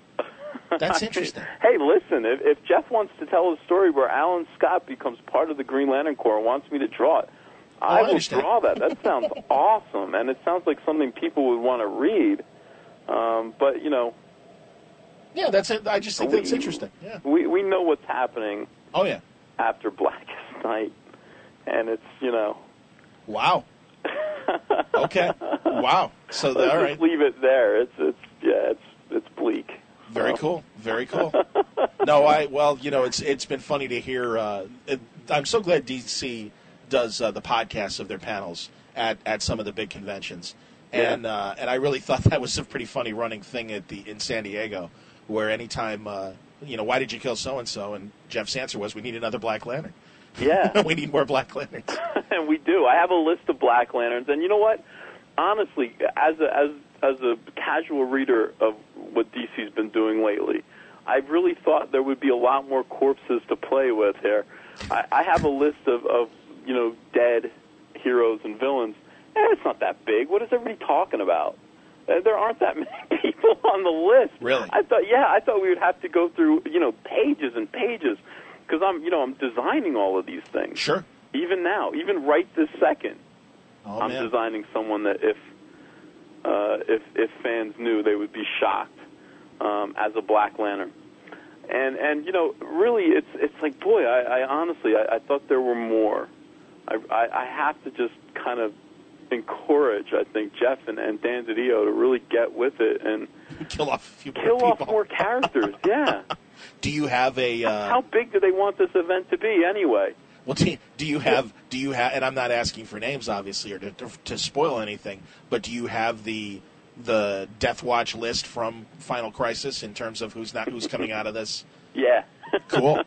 That's interesting. Hey, listen, if, if Jeff wants to tell a story where Alan Scott becomes part of the Green Lantern Corps and wants me to draw it, oh, I, I will understand. draw that. That sounds awesome, and it sounds like something people would want to read. Um, but, you know... Yeah, that's it. I just think we, that's interesting. Yeah. We, we know what's happening oh, yeah. after Blackest Night, and it's, you know... Wow. Okay. Wow. So, Let's all just right. leave it there. It's, it's yeah, it's, it's bleak. Very cool. Very cool. No, I well, you know, it's it's been funny to hear. Uh, it, I'm so glad D C does uh, the podcasts of their panels at, at some of the big conventions, and yeah. uh, and I really thought that was a pretty funny running thing at the in San Diego, where anytime uh, you know, why did you kill so and so, and Jeff's answer was, we need another Black Lantern. Yeah, we need more Black Lanterns. And we do. I have a list of Black Lanterns, and you know what? Honestly, as a, as as a casual reader of what D C's been doing lately, I really thought there would be a lot more corpses to play with here. I, I have a list of, of, you know, dead heroes and villains, and it's not that big. What is everybody talking about? There aren't that many people on the list. Really? I thought, yeah, I thought we would have to go through, you know, pages and pages, because I'm, you know, I'm designing all of these things. Sure. Even now, even right this second. Oh, I'm man. designing someone that if uh, if if fans knew, they would be shocked um, as a Black Lantern. And and you know, really, it's it's like, boy, I, I honestly, I, I thought there were more. I, I, I have to just kind of encourage, I think, Jeff and, and Dan DiDio to really get with it and kill off a few kill more off people. more characters. Yeah. Do you have a? Uh, How big do they want this event to be anyway? Well, do you, do you have? Do you have? And I'm not asking for names, obviously, or to, to, to spoil anything. But do you have the the Death Watch list from Final Crisis in terms of who's not who's coming out of this? Yeah. Cool.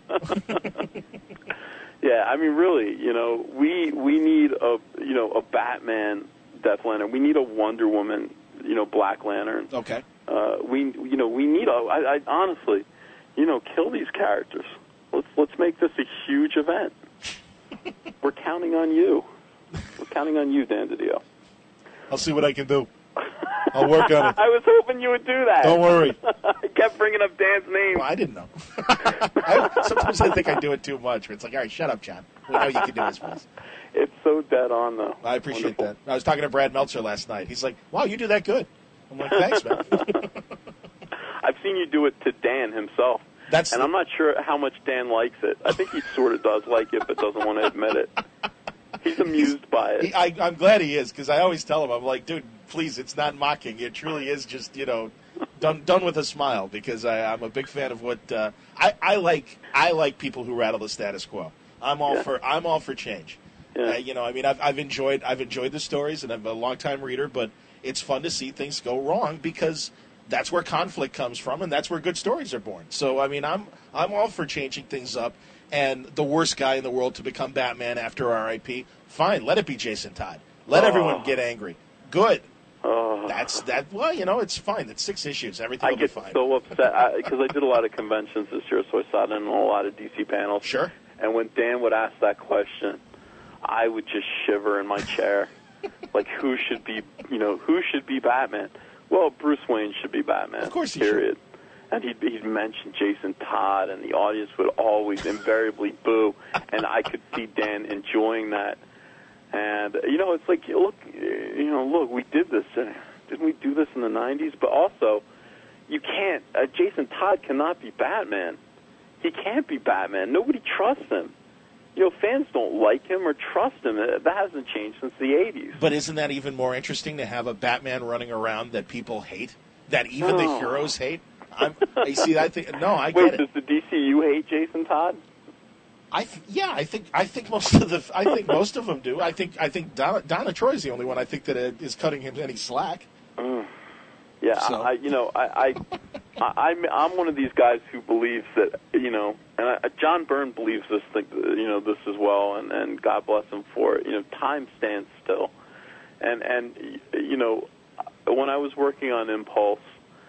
Yeah, I mean, really, you know, we we need a you know a Batman Death Lantern. We need a Wonder Woman, you know, Black Lantern. Okay. Uh, we you know we need a. I, I honestly, you know, kill these characters. Let's let's make this a huge event. We're counting on you. We're counting on you, Dan DiDio. I'll see what I can do. I'll work on it. I was hoping you would do that. Don't worry. I kept bringing up Dan's name. Well, I didn't know. I, sometimes I think I do it too much. It's like, all right, shut up, John. We know you can do his voice. It's so dead on, though. I appreciate Wonderful. that. I was talking to Brad Meltzer last night. He's like, wow, you do that good. I'm like, thanks, man. I've seen you do it to Dan himself. That's and the... I'm not sure how much Dan likes it. I think he sort of does like it, but doesn't want to admit it. He's amused He's, by it. He, I, I'm glad he is, because I always tell him, I'm like, dude, please, it's not mocking. It truly is just, you know, done done with a smile, because I, I'm a big fan of what uh, I, I like. I like people who rattle the status quo. I'm all Yeah. for I'm all for change. Yeah. Uh, you know, I mean, I've, I've enjoyed I've enjoyed the stories, and I'm a longtime reader, but it's fun to see things go wrong, because that's where conflict comes from, and that's where good stories are born. So, I mean, I'm I'm all for changing things up. And the worst guy in the world to become Batman after R I P, fine, let it be Jason Todd. Let Oh. everyone get angry. Good. Oh. That's that. Well, you know, it's fine. It's six issues. Everything I will get be fine. so upset because I, I did a lot of conventions this year, so I sat in on a lot of D C panels. Sure. And when Dan would ask that question, I would just shiver in my chair. Like, who should be, you know, who should be Batman? Well, Bruce Wayne should be Batman. Of course he period. should. And he'd, he'd mention Jason Todd, and the audience would always invariably boo. And I could see Dan enjoying that. And, you know, it's like, look, you know, look, we did this. Didn't we do this in the nineties? But also, you can't, uh, Jason Todd cannot be Batman. He can't be Batman. Nobody trusts him. You know, fans don't like him or trust him. That hasn't changed since the eighties. But isn't that even more interesting to have a Batman running around that people hate, that even the Oh. heroes hate? I'm, I see. I think no. I Wait, get does it. the D C U hate Jason Todd? I th- yeah. I think I think most of the I think most of them do. I think I think Donna, Donna Troy's the only one I think that uh, is cutting him any slack. Mm. Yeah, So. I, you know, I, I, I, I'm, I'm one of these guys who believes that, you know, and I, John Byrne believes this, thing, you know, this as well, and, and God bless him for it. You know, time stands still, and and you know, when I was working on Impulse,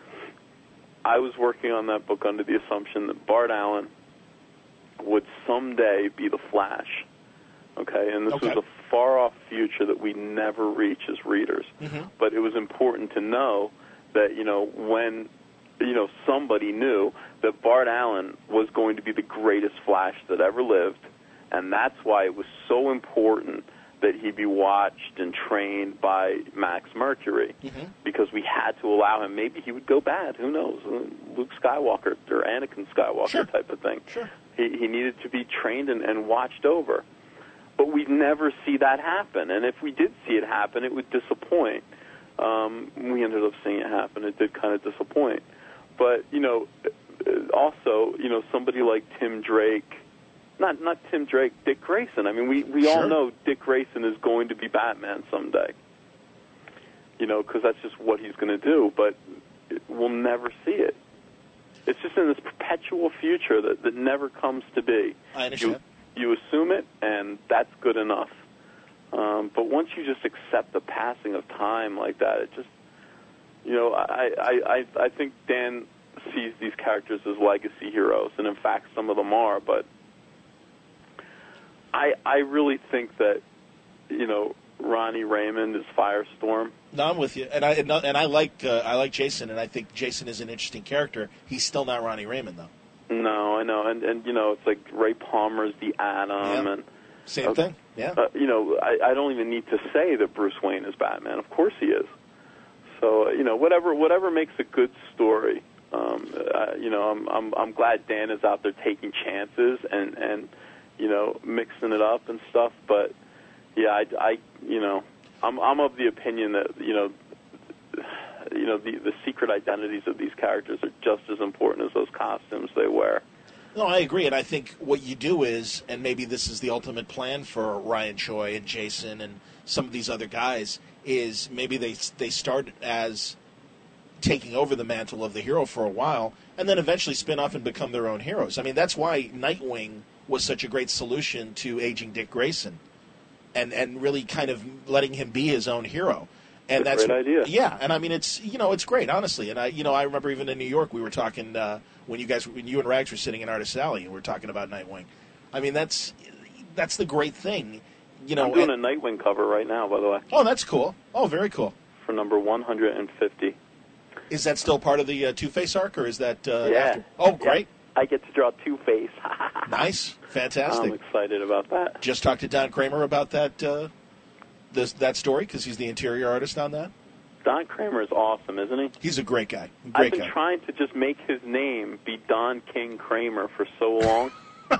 I was working on that book under the assumption that Bart Allen would someday be the Flash. Okay, and this Okay. was a far-off future that we never reach as readers. Mm-hmm. But it was important to know that, you know, when, you know, somebody knew that Bart Allen was going to be the greatest Flash that ever lived, and that's why it was so important that he be watched and trained by Max Mercury, Mm-hmm. because we had to allow him. Maybe he would go bad. Who knows? Luke Skywalker or Anakin Skywalker Sure. type of thing. Sure. He, he needed to be trained and, and watched over. But we never see that happen. And if we did see it happen, it would disappoint. Um, we ended up seeing it happen. It did kind of disappoint. But, you know, also, you know, somebody like Tim Drake, not not Tim Drake, Dick Grayson. I mean, we, we Sure. all know Dick Grayson is going to be Batman someday. You know, because that's just what he's going to do. But we'll never see it. It's just in this perpetual future that, that never comes to be. I understand. You, you assume it, and that's good enough. Um, but once you just accept the passing of time like that, it just, you know, I, I, I, I think Dan sees these characters as legacy heroes, and in fact, some of them are. But I, I really think that, you know, Ronnie Raymond is Firestorm. No, I'm with you, and I and, and I like uh, I like Jason, and I think Jason is an interesting character. He's still not Ronnie Raymond, though. No, I know, and and you know, it's like Ray Palmer's the Atom, Yeah. and Same uh, thing. Yeah. Uh, you know, I, I don't even need to say that Bruce Wayne is Batman. Of course he is. So you know, whatever whatever makes a good story. Um, uh, you know, I'm I'm I'm glad Dan is out there taking chances and and you know mixing it up and stuff. But yeah, I, I you know I'm I'm of the opinion that you know you know the the secret identities of these characters are just as important as those costumes they wear. No, I agree, and I think what you do is, and maybe this is the ultimate plan for Ryan Choi and Jason and some of these other guys, is maybe they they start as taking over the mantle of the hero for a while, and then eventually spin off and become their own heroes. I mean, that's why Nightwing was such a great solution to aging Dick Grayson, and and really kind of letting him be his own hero. And that's a that's great idea. Yeah, and I mean, it's you know, it's great, honestly. And I, you know, I remember even in New York, we were talking uh, when you guys, when you and Rags were sitting in Artist Alley, and we were talking about Nightwing. I mean, that's that's the great thing, you know. I'm doing and, a Nightwing cover right now, by the way. Oh, that's cool. Oh, very cool. For number one hundred fifty. Is that still part of the uh, Two-Face arc, or is that uh, yeah. after? Oh, great. Yeah. I get to draw Two-Face. Nice. Fantastic. I'm excited about that. Just talked to Don Kramer about that uh, this, that story, because he's the interior artist on that. Don Kramer is awesome, isn't he? He's a great guy. Great I've been guy. trying to just make his name be Don King Kramer for so long.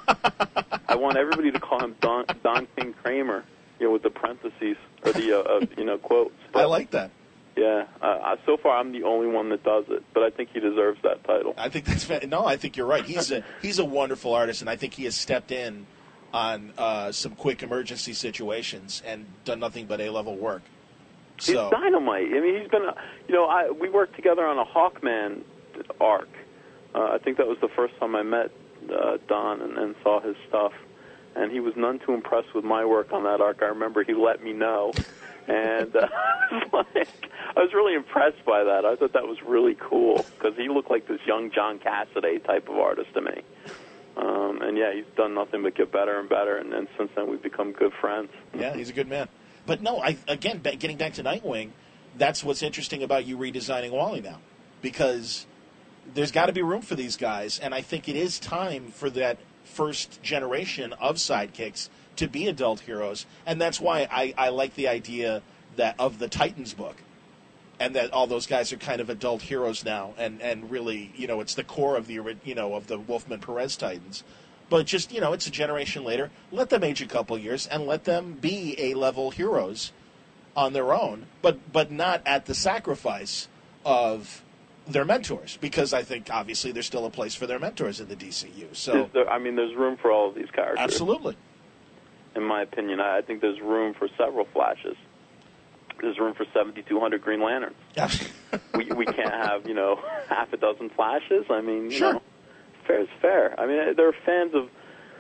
I want everybody to call him Don, Don King Kramer, you know, with the parentheses, or the, uh, uh, you know, quotes. But, I like that. Yeah, uh, so far I'm the only one that does it, but I think he deserves that title. I think that's fa- no. I think you're right. He's a he's a wonderful artist, and I think he has stepped in on uh, some quick emergency situations and done nothing but A-level work. So He's dynamite. I mean, he's been, a, you know, I we worked together on a Hawkman arc. Uh, I think that was the first time I met uh, Don and, and saw his stuff, and he was none too impressed with my work on that arc. I remember he let me know. And uh, I was like, I was really impressed by that. I thought that was really cool because he looked like this young John Cassaday type of artist to me. Um, and yeah, he's done nothing but get better and better. And then since then, we've become good friends. Yeah, he's a good man. But no, I again, ba- getting back to Nightwing, that's what's interesting about you redesigning Wally now, because there's got to be room for these guys, and I think it is time for that first generation of sidekicks to be adult heroes, and that's why I, I like the idea that of the Titans book, and that all those guys are kind of adult heroes now, and, and really, you know, it's the core of the you know of the Wolfman Perez Titans, but just you know, it's a generation later. Let them age a couple years and let them be A-level heroes on their own, but but not at the sacrifice of their mentors, because I think obviously there's still a place for their mentors in the D C U. So there, I mean, there's room for all of these characters. Absolutely. In my opinion, I think there's room for several Flashes. There's room for seventy-two hundred Green Lanterns. we we can't have, you know, half a dozen Flashes. I mean, you sure. know, fair is fair. I mean, there are fans of,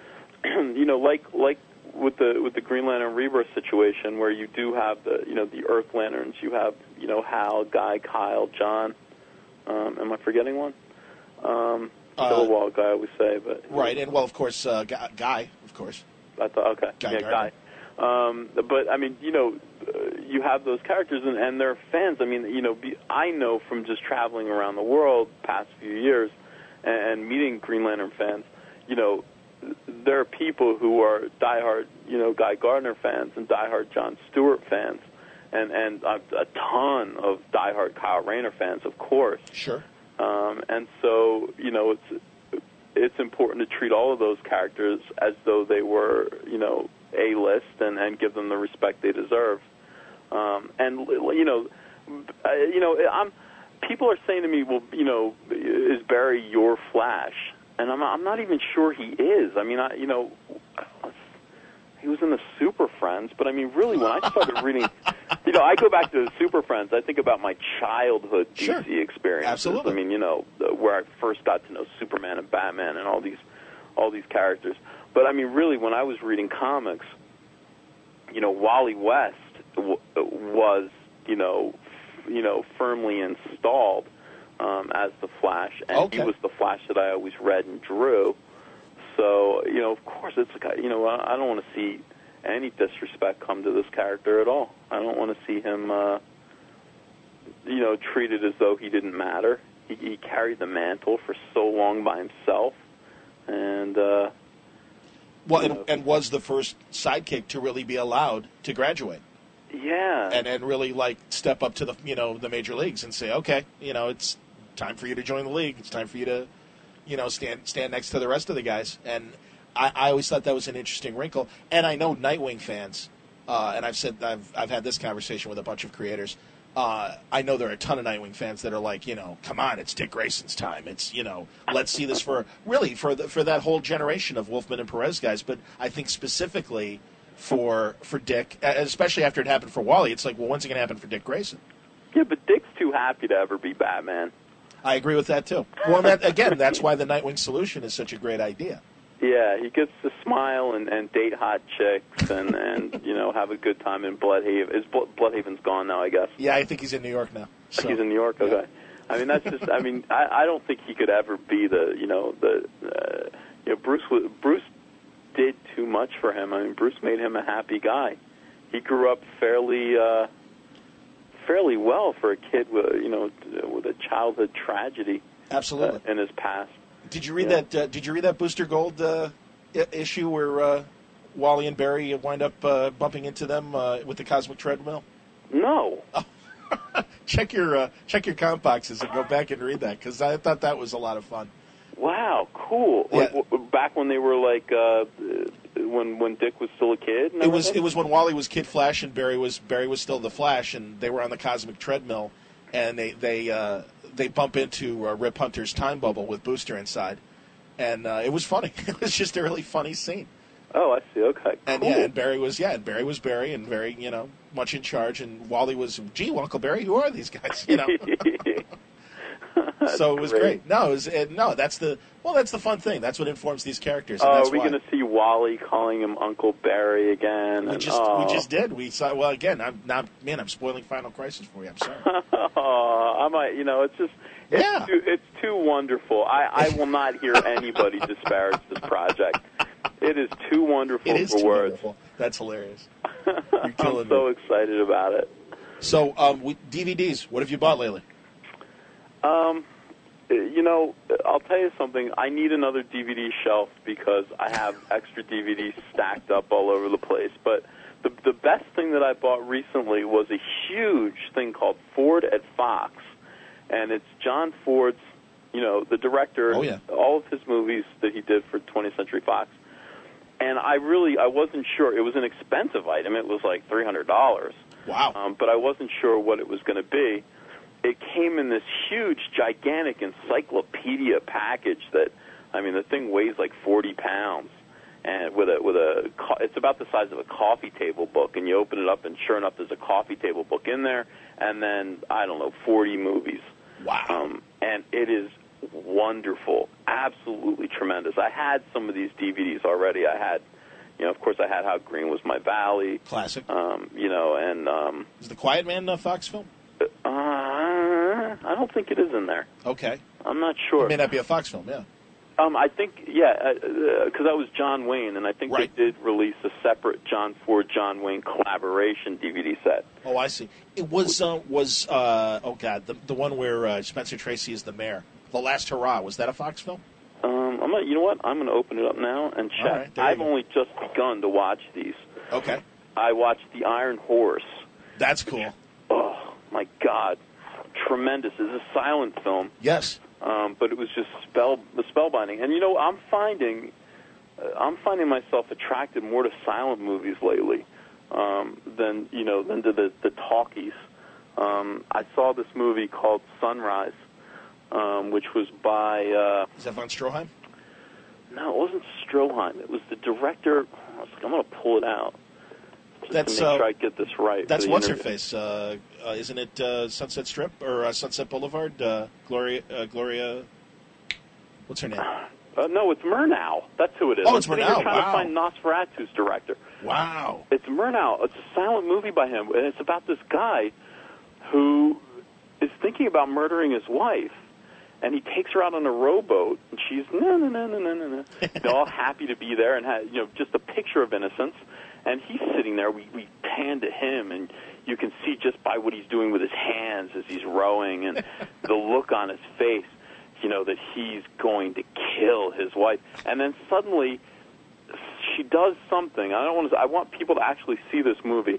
you know, like like with the with the Green Lantern Rebirth situation, where you do have the, you know, the Earth Lanterns. You have, you know, Hal, Guy, Kyle, John. Um, am I forgetting one? Um, uh, Kilowog, I always say, but right, and well, of course, uh, Guy, of course. I thought, okay, Guy yeah, Gardner. Guy. Um, but I mean, you know, uh, you have those characters, and, and they're fans. I mean, you know, be, I know from just traveling around the world past few years and, and meeting Green Lantern fans, you know, there are people who are diehard, you know, Guy Gardner fans and diehard John Stewart fans, and and a, a ton of diehard Kyle Rayner fans, of course. Sure. Um, and so, you know, it's it's important to treat all of those characters as though they were, you know, A-list and, and give them the respect they deserve. Um, and you know, uh, you know, I'm. People are saying to me, well, you know, is Barry your Flash? And I'm, I'm not even sure he is. I mean, I, you know, he was in the Super Friends, but I mean, really, when I started reading, you know, I go back to the Super Friends, I think about my childhood D C sure. experience. Absolutely. I mean, you know, where I first got to know Superman and Batman and all these, all these characters. But I mean, really, when I was reading comics, you know, Wally West w- was, you know, f- you know, firmly installed um, as the Flash, and okay. he was the Flash that I always read and drew. So, you know, of course, it's you know, I don't want to see any disrespect come to this character at all. I don't want to see him, uh, you know, treated as though he didn't matter. He, he carried the mantle for so long by himself, and uh, well, and, and was the first sidekick to really be allowed to graduate. Yeah. And and really like step up to the you know the major leagues and say, okay, you know, it's time for you to join the league. It's time for you to, you know, stand stand next to the rest of the guys. And I, I always thought that was an interesting wrinkle. And I know Nightwing fans, uh, and I've said I've I've had this conversation with a bunch of creators. Uh, I know there are a ton of Nightwing fans that are like, you know, come on, it's Dick Grayson's time. It's, you know, let's see this for really for the, for that whole generation of Wolfman and Perez guys. But I think specifically for for Dick, especially after it happened for Wally, it's like, well, when's it going to happen for Dick Grayson? Yeah, but Dick's too happy to ever be Batman. I agree with that too. Well, that, again, that's why the Nightwing solution is such a great idea. Yeah, he gets to smile and, and date hot chicks and, and you know have a good time in Bloodhaven. Is Blood, Bloodhaven's gone now, I guess. Yeah, I think he's in New York now. So. He's in New York. Okay. Yeah. I mean, that's just. I mean, I, I don't think he could ever be the you know the uh, you know Bruce. Was, Bruce did too much for him. I mean, Bruce made him a happy guy. He grew up fairly uh, fairly well for a kid with you know with a childhood tragedy. Absolutely. Uh, in his past. Did you read yeah. that? Uh, did you read that Booster Gold uh, I- issue where uh, Wally and Barry wind up uh, bumping into them uh, with the cosmic treadmill? No. Oh. check your uh, check your comp boxes and go back and read that because I thought that was a lot of fun. Wow, cool! Yeah. Like w- back when they were like uh, when when Dick was still a kid. And it was everything? it was when Wally was Kid Flash and Barry was Barry was still the Flash, and they were on the cosmic treadmill, and they they. Uh, They bump into uh, Rip Hunter's time bubble with Booster inside, and uh, it was funny. It was just a really funny scene. Oh, I see. Okay, and cool. yeah, and Barry was yeah, and Barry was Barry, and very you know much in charge, and Wally was, gee, Uncle Barry, who are these guys? You know. So it was great. great. No, it was it, no. That's the well. That's the fun thing. That's what informs these characters. Oh, and that's are we going to see Wally calling him Uncle Barry again? We and, just oh. we just did. We saw. Well, again, I'm not. Man, I'm spoiling Final Crisis for you. I'm sorry. oh, I might. You know, it's just. It's yeah. Too, it's too wonderful. I, I will not hear anybody disparage this project. It is too wonderful it is for too words. Wonderful. That's hilarious. You're killing I'm so me. excited about it. So, um, we, D V Ds. What have you bought lately? Um. You know, I'll tell you something. I need another D V D shelf because I have extra D V Ds stacked up all over the place. But the the best thing that I bought recently was a huge thing called Ford at Fox, and it's John Ford's, you know, the director, oh, yeah. all of his movies that he did for twentieth Century Fox. And I really, I wasn't sure. It was an expensive item. It was like three hundred dollars. Wow. Um, but I wasn't sure what it was going to be. It came in this huge, gigantic encyclopedia package that, I mean, the thing weighs like forty pounds, and with a with a, it's about the size of a coffee table book. And you open it up, and sure enough, there's a coffee table book in there, and then I don't know, forty movies. Wow. Um, and it is wonderful, absolutely tremendous. I had some of these D V Ds already. I had, you know, of course, I had How Green Was My Valley. Classic. Um, you know, and um, is The Quiet Man a Fox film? Uh, I don't think it is in there. Okay. I'm not sure. It may not be a Fox film, yeah. Um, I think, yeah, because uh, uh, that was John Wayne, and I think right. they did release a separate John Ford, John Wayne collaboration D V D set. Oh, I see. It was, uh, was uh, oh, God, the the one where uh, Spencer Tracy is the mayor. The Last Hurrah. Was that a Fox film? Um, I'm gonna, you know what? I'm going to open it up now and check. Right, I've go. only just begun to watch these. Okay. I watched The Iron Horse. That's cool. Oh, my God. Tremendous. It's a silent film. Yes. Um, but it was just spell spellbinding. And, you know, I'm finding uh, I'm finding myself attracted more to silent movies lately um, than, you know, than to the, the talkies. Um, I saw this movie called Sunrise, um, which was by... Uh, Is that von Stroheim? No, it wasn't Stroheim. It was the director... I was like, I'm going to pull it out. Just That's, to make uh, sure I get this right. That's for the interview. what's-her-face. Uh, uh, isn't it uh, Sunset Strip or uh, Sunset Boulevard? Uh, Gloria... Uh, Gloria... What's her name? Uh, no, it's Murnau. That's who it is. Oh, it's I'm sitting Murnau. here trying Wow. to find Nosferatu's director. Wow. It's Murnau. It's a silent movie by him, and it's about this guy who is thinking about murdering his wife, and he takes her out on a rowboat, and she's no, no, no, no, no, no, no, you know, all happy to be there, and has, you know, just a picture of innocence. And he's sitting there. We we pan to him, and you can see just by what he's doing with his hands as he's rowing, and the look on his face, you know, that he's going to kill his wife. And then suddenly, she does something. I don't want to. I want people to actually see this movie.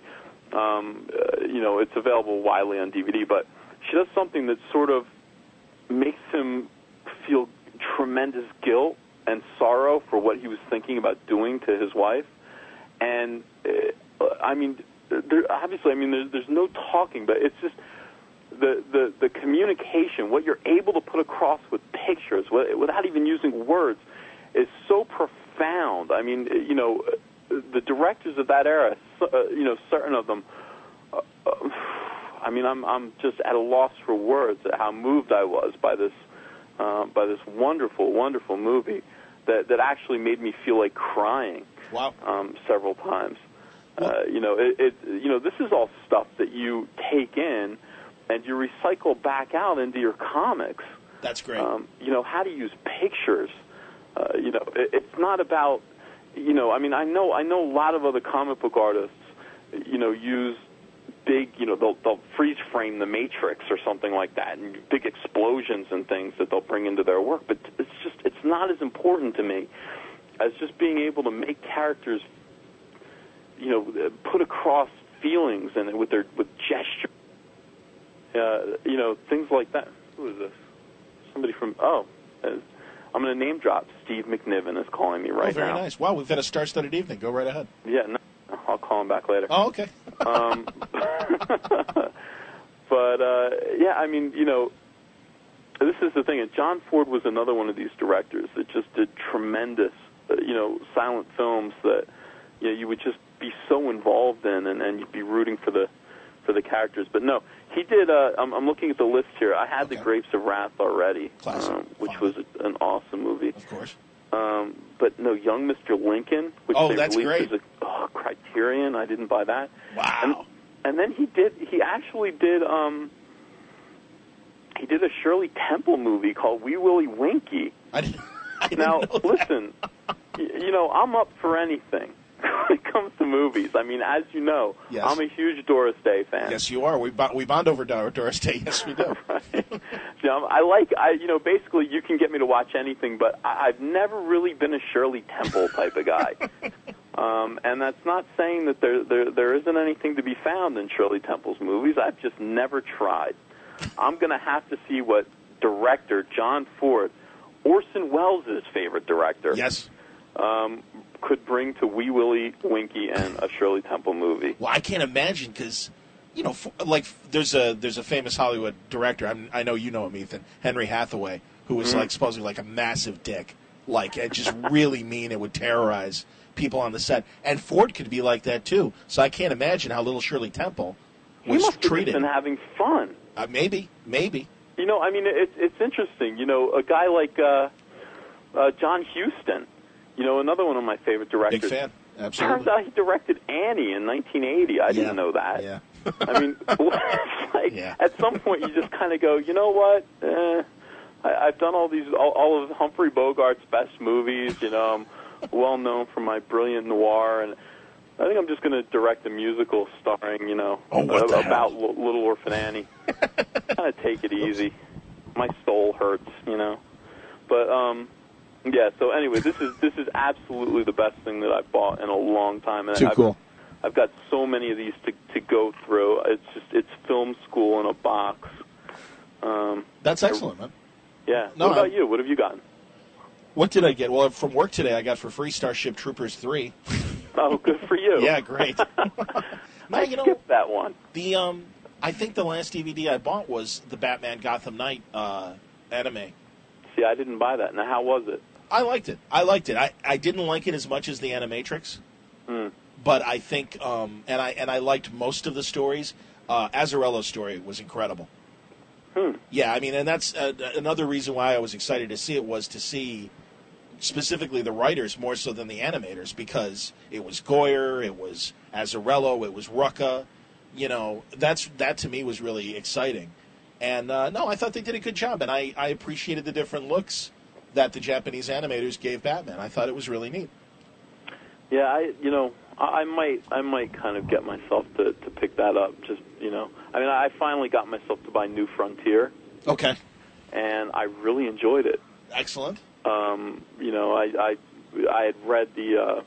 Um, uh, you know, it's available widely on D V D, but she does something that sort of makes him feel tremendous guilt and sorrow for what he was thinking about doing to his wife. And, uh, I mean, there, obviously, I mean, there's, there's no talking, but it's just the, the, the communication, what you're able to put across with pictures, without even using words, is so profound. I mean, you know, the directors of that era, uh, you know, certain of them, uh, uh, I mean, I'm I'm just at a loss for words at how moved I was by this uh, by this wonderful, wonderful movie that that actually made me feel like crying. Wow. Um, several times. Uh, you know, it, it you know this is all stuff that you take in and you recycle back out into your comics. That's great. Um, you know, how to use pictures. Uh, you know, it, it's not about, you know, I mean, I know I know a lot of other comic book artists, you know, use big, you know, they'll, they'll freeze frame the Matrix or something like that, and big explosions and things that they'll bring into their work. But it's just, it's not as important to me as just being able to make characters, you know, put across feelings and with their with gesture, uh, you know, things like that. Who is this? Somebody from oh. Uh, I'm going to name drop. Steve McNiven is calling me right now. Oh, very now. nice. Wow, we've had a star-studded evening. Go right ahead. Yeah, no, I'll call him back later. Oh, okay. um, but, uh, yeah, I mean, you know, this is the thing. And John Ford was another one of these directors that just did tremendous, uh, you know, silent films that, you know, you would just be so involved in, and, and you'd be rooting for the for the characters. But no, he did, uh, I'm, I'm looking at the list here. I had okay. The Grapes of Wrath already, um, which Fine. was a, an awesome movie. Of course. Um, but no, Young Mister Lincoln, which oh, they that's released great. as a oh, Criterion. I didn't buy that. Wow. And, and then he did, he actually did, um, he did a Shirley Temple movie called Wee Willie Winky. I didn't, I didn't now, know listen, y- you know, I'm up for anything when it comes to movies. I mean, as you know, yes. I'm a huge Doris Day fan. Yes, you are. We bond, we bond over Dor- Doris Day. Yes, we do. Right. You know, I like, I you know, basically you can get me to watch anything, but I, I've never really been a Shirley Temple type of guy. Um, and that's not saying that there, there there isn't anything to be found in Shirley Temple's movies. I've just never tried. I'm going to have to see what director John Ford, Orson Welles' favorite director, Yes. um, could bring to Wee Willie Winky and a Shirley Temple movie. Well, I can't imagine because, you know, f- like there's a there's a famous Hollywood director. I'm, I know you know him, Ethan. Henry Hathaway, who was Mm-hmm. like supposedly like a massive dick, like and just really mean. It would terrorize people on the set. And Ford could be like that too. So I can't imagine how little Shirley Temple He was must have just treated. been having fun. Uh, maybe, maybe. You know, I mean, it's it's interesting. You know, a guy like uh, uh, John Huston, you know, another one of my favorite directors. Big fan. Absolutely. Turns out he directed Annie in nineteen eighty. I Yeah. didn't know that. Yeah. I mean, it's like Yeah. at some point you just kind of go, you know what? Eh, I, I've done all these, all, all of Humphrey Bogart's best movies. You know, I'm well known for my brilliant noir, and I think I'm just going to direct a musical starring, you know, Oh, what the about hell? L- Little Orphan Annie. Kind of take it easy. My soul hurts, you know. But um, yeah. So anyway, this is this is absolutely the best thing that I've bought in a long time. And Too I've, cool. I've got so many of these to to go through. It's just it's film school in a box. Um, That's excellent, man. yeah. No, what about I- you? What have you gotten? What did I get? Well, from work today, I got for free Starship Troopers three. Oh, good for you. Yeah, great. No, I you know, skipped that one. the um, I think the last D V D I bought was the Batman Gotham Knight uh, anime. See, I didn't buy that. Now, how was it? I liked it. I liked it. I, I didn't like it as much as the Animatrix, Mm. but I think um, and I and I liked most of the stories. Uh, Azzarello's story was incredible. Hmm. Yeah, I mean, and that's uh, another reason why I was excited to see it was to see specifically the writers more so than the animators, because it was Goyer, it was Azzarello, it was Rucka. You know, that's that to me was really exciting. And uh, no, I thought they did a good job, and I, I appreciated the different looks that the Japanese animators gave Batman. I thought it was really neat. Yeah, I you know I, I might I might kind of get myself to, to pick that up. Just you know, I mean, I finally got myself to buy New Frontier, Okay, and I really enjoyed it. excellent. Um, you know, I, I I had read the uh,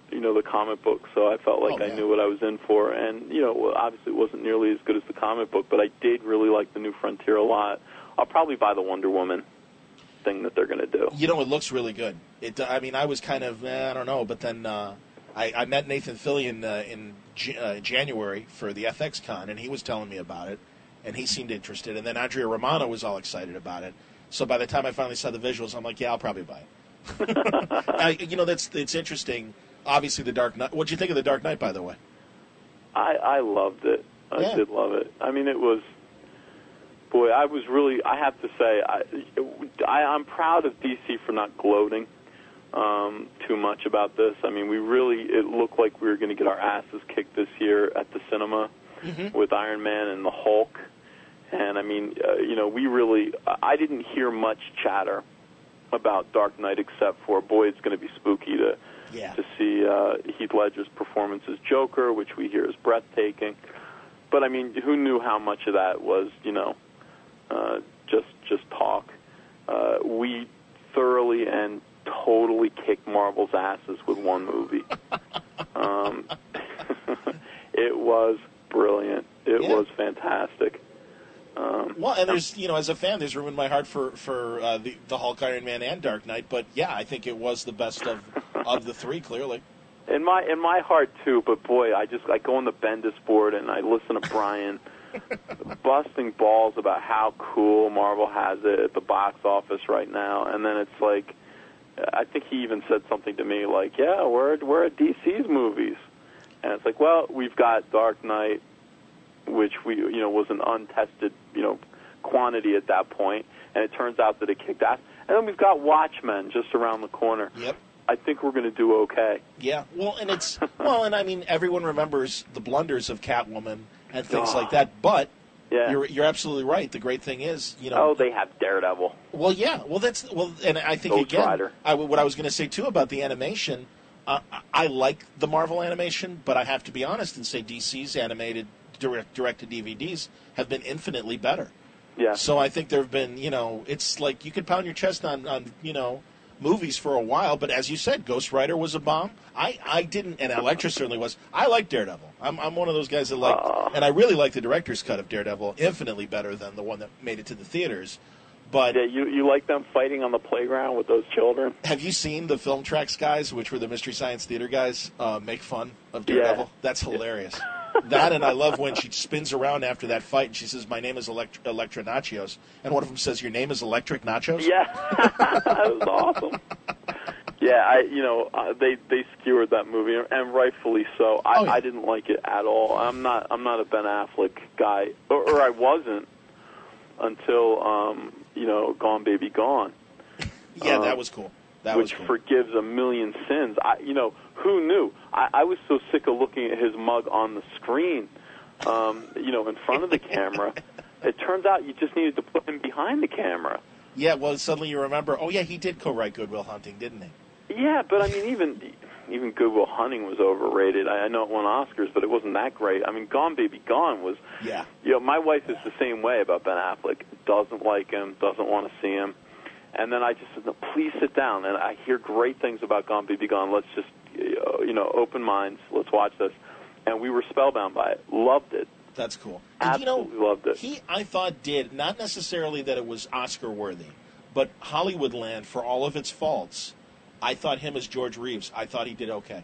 you know, the comic book, so I felt like Oh, I yeah. knew what I was in for. And, you know, well, obviously it wasn't nearly as good as the comic book, but I did really like the New Frontier a lot. I'll probably buy the Wonder Woman thing that they're going to do. You know, it looks really good. It. I mean, I was kind of, eh, I don't know, but then uh, I, I met Nathan Fillion uh, in J- uh, January for the F X Con, and he was telling me about it, and he seemed interested. And then Andrea Romano was all excited about it. So by the time I finally saw the visuals, I'm like, yeah, I'll probably buy it. I, you know, that's it's interesting. Obviously, the Dark Knight. What'd you think of the Dark Knight, by the way? I, I loved it. I Yeah. did love it. I mean, it was, boy, I was really, I have to say, I, I, I'm proud of D C for not gloating um, too much about this. I mean, we really, it looked like we were going to get our asses kicked this year at the cinema Mm-hmm. with Iron Man and the Hulk. And, I mean, uh, you know, we really, I didn't hear much chatter about Dark Knight except for, boy, it's going to be spooky to Yeah. to see uh, Heath Ledger's performance as Joker, which we hear is breathtaking. But, I mean, who knew how much of that was, you know, uh, just just talk. Uh, we thoroughly and totally kicked Marvel's asses with one movie. um, it was brilliant. It Yeah. was fantastic. Um, Well, and there's, you know, as a fan, there's room in my heart for for uh, the the Hulk, Iron Man, and Dark Knight. But yeah, I think it was the best of of the three, clearly. In my in my heart too, but boy, I just I go on the Bendis board and I listen to Brian busting balls about how cool Marvel has it at the box office right now, and then it's like, I think he even said something to me like, "Yeah, we're we're at D C's movies," and it's like, well, we've got Dark Knight, which we you know was an untested you know quantity at that point, and it turns out that it kicked ass, and then we've got Watchmen just around the corner. Yep. I think we're going to do okay. Yeah. Well, and it's well, and I mean, everyone remembers the blunders of Catwoman and things Oh. like that. But Yeah. you're you're absolutely right. The great thing is, you know. Oh, they have Daredevil. Well, yeah. Well, that's well, and I think Ghost again, Rider. I, what I was going to say too about the animation. Uh, I I like the Marvel animation, but I have to be honest and say D C's animated direct direct to D V Ds have been infinitely better. Yeah. So I think there have been, you know, it's like you could pound your chest on, on you know, movies for a while, but as you said, Ghost Rider was a bomb. I, I didn't, and Elektra certainly was. I like Daredevil. I'm I'm one of those guys that like, Uh. and I really like the director's cut of Daredevil infinitely better than the one that made it to the theaters. But Yeah, you you like them fighting on the playground with those children? have you seen the Film Tracks guys, which were the Mystery Science Theater guys, uh, make fun of Daredevil? Yeah. That's hilarious. That, and I love when she spins around after that fight and she says, "My name is Elect- Electra Nachos," and one of them says, "Your name is Electric Nachos?" Yeah, that was awesome. Yeah, I you know uh, they they skewered that movie, and rightfully so. I, Oh, yeah. I didn't like it at all. I'm not I'm not a Ben Affleck guy, or, or I wasn't until um, you know Gone Baby Gone. Yeah, Um, that was cool. That which was cool. forgives a million sins. I, you know, who knew? I, I was so sick of looking at his mug on the screen, um, you know, in front of the camera. It turns out you just needed to put him behind the camera. Yeah, well, suddenly you remember, oh, yeah, he did co-write Good Will Hunting, didn't he? Yeah, but I mean, even even Good Will Hunting was overrated. I, I know it won Oscars, but it wasn't that great. I mean, Gone Baby Gone was. Yeah. You know, my wife is the same way about Ben Affleck. Doesn't like him. Doesn't want to see him. And then I just said, no, please sit down. And I hear great things about Gone Baby Gone. Let's just, you know, open minds. Let's watch this. And we were spellbound by it. Loved it. That's cool. And, Absolutely you know, loved it. he, I thought, did, not necessarily that it was Oscar-worthy, but Hollywoodland, for all of its faults, I thought him as George Reeves, I thought he did okay.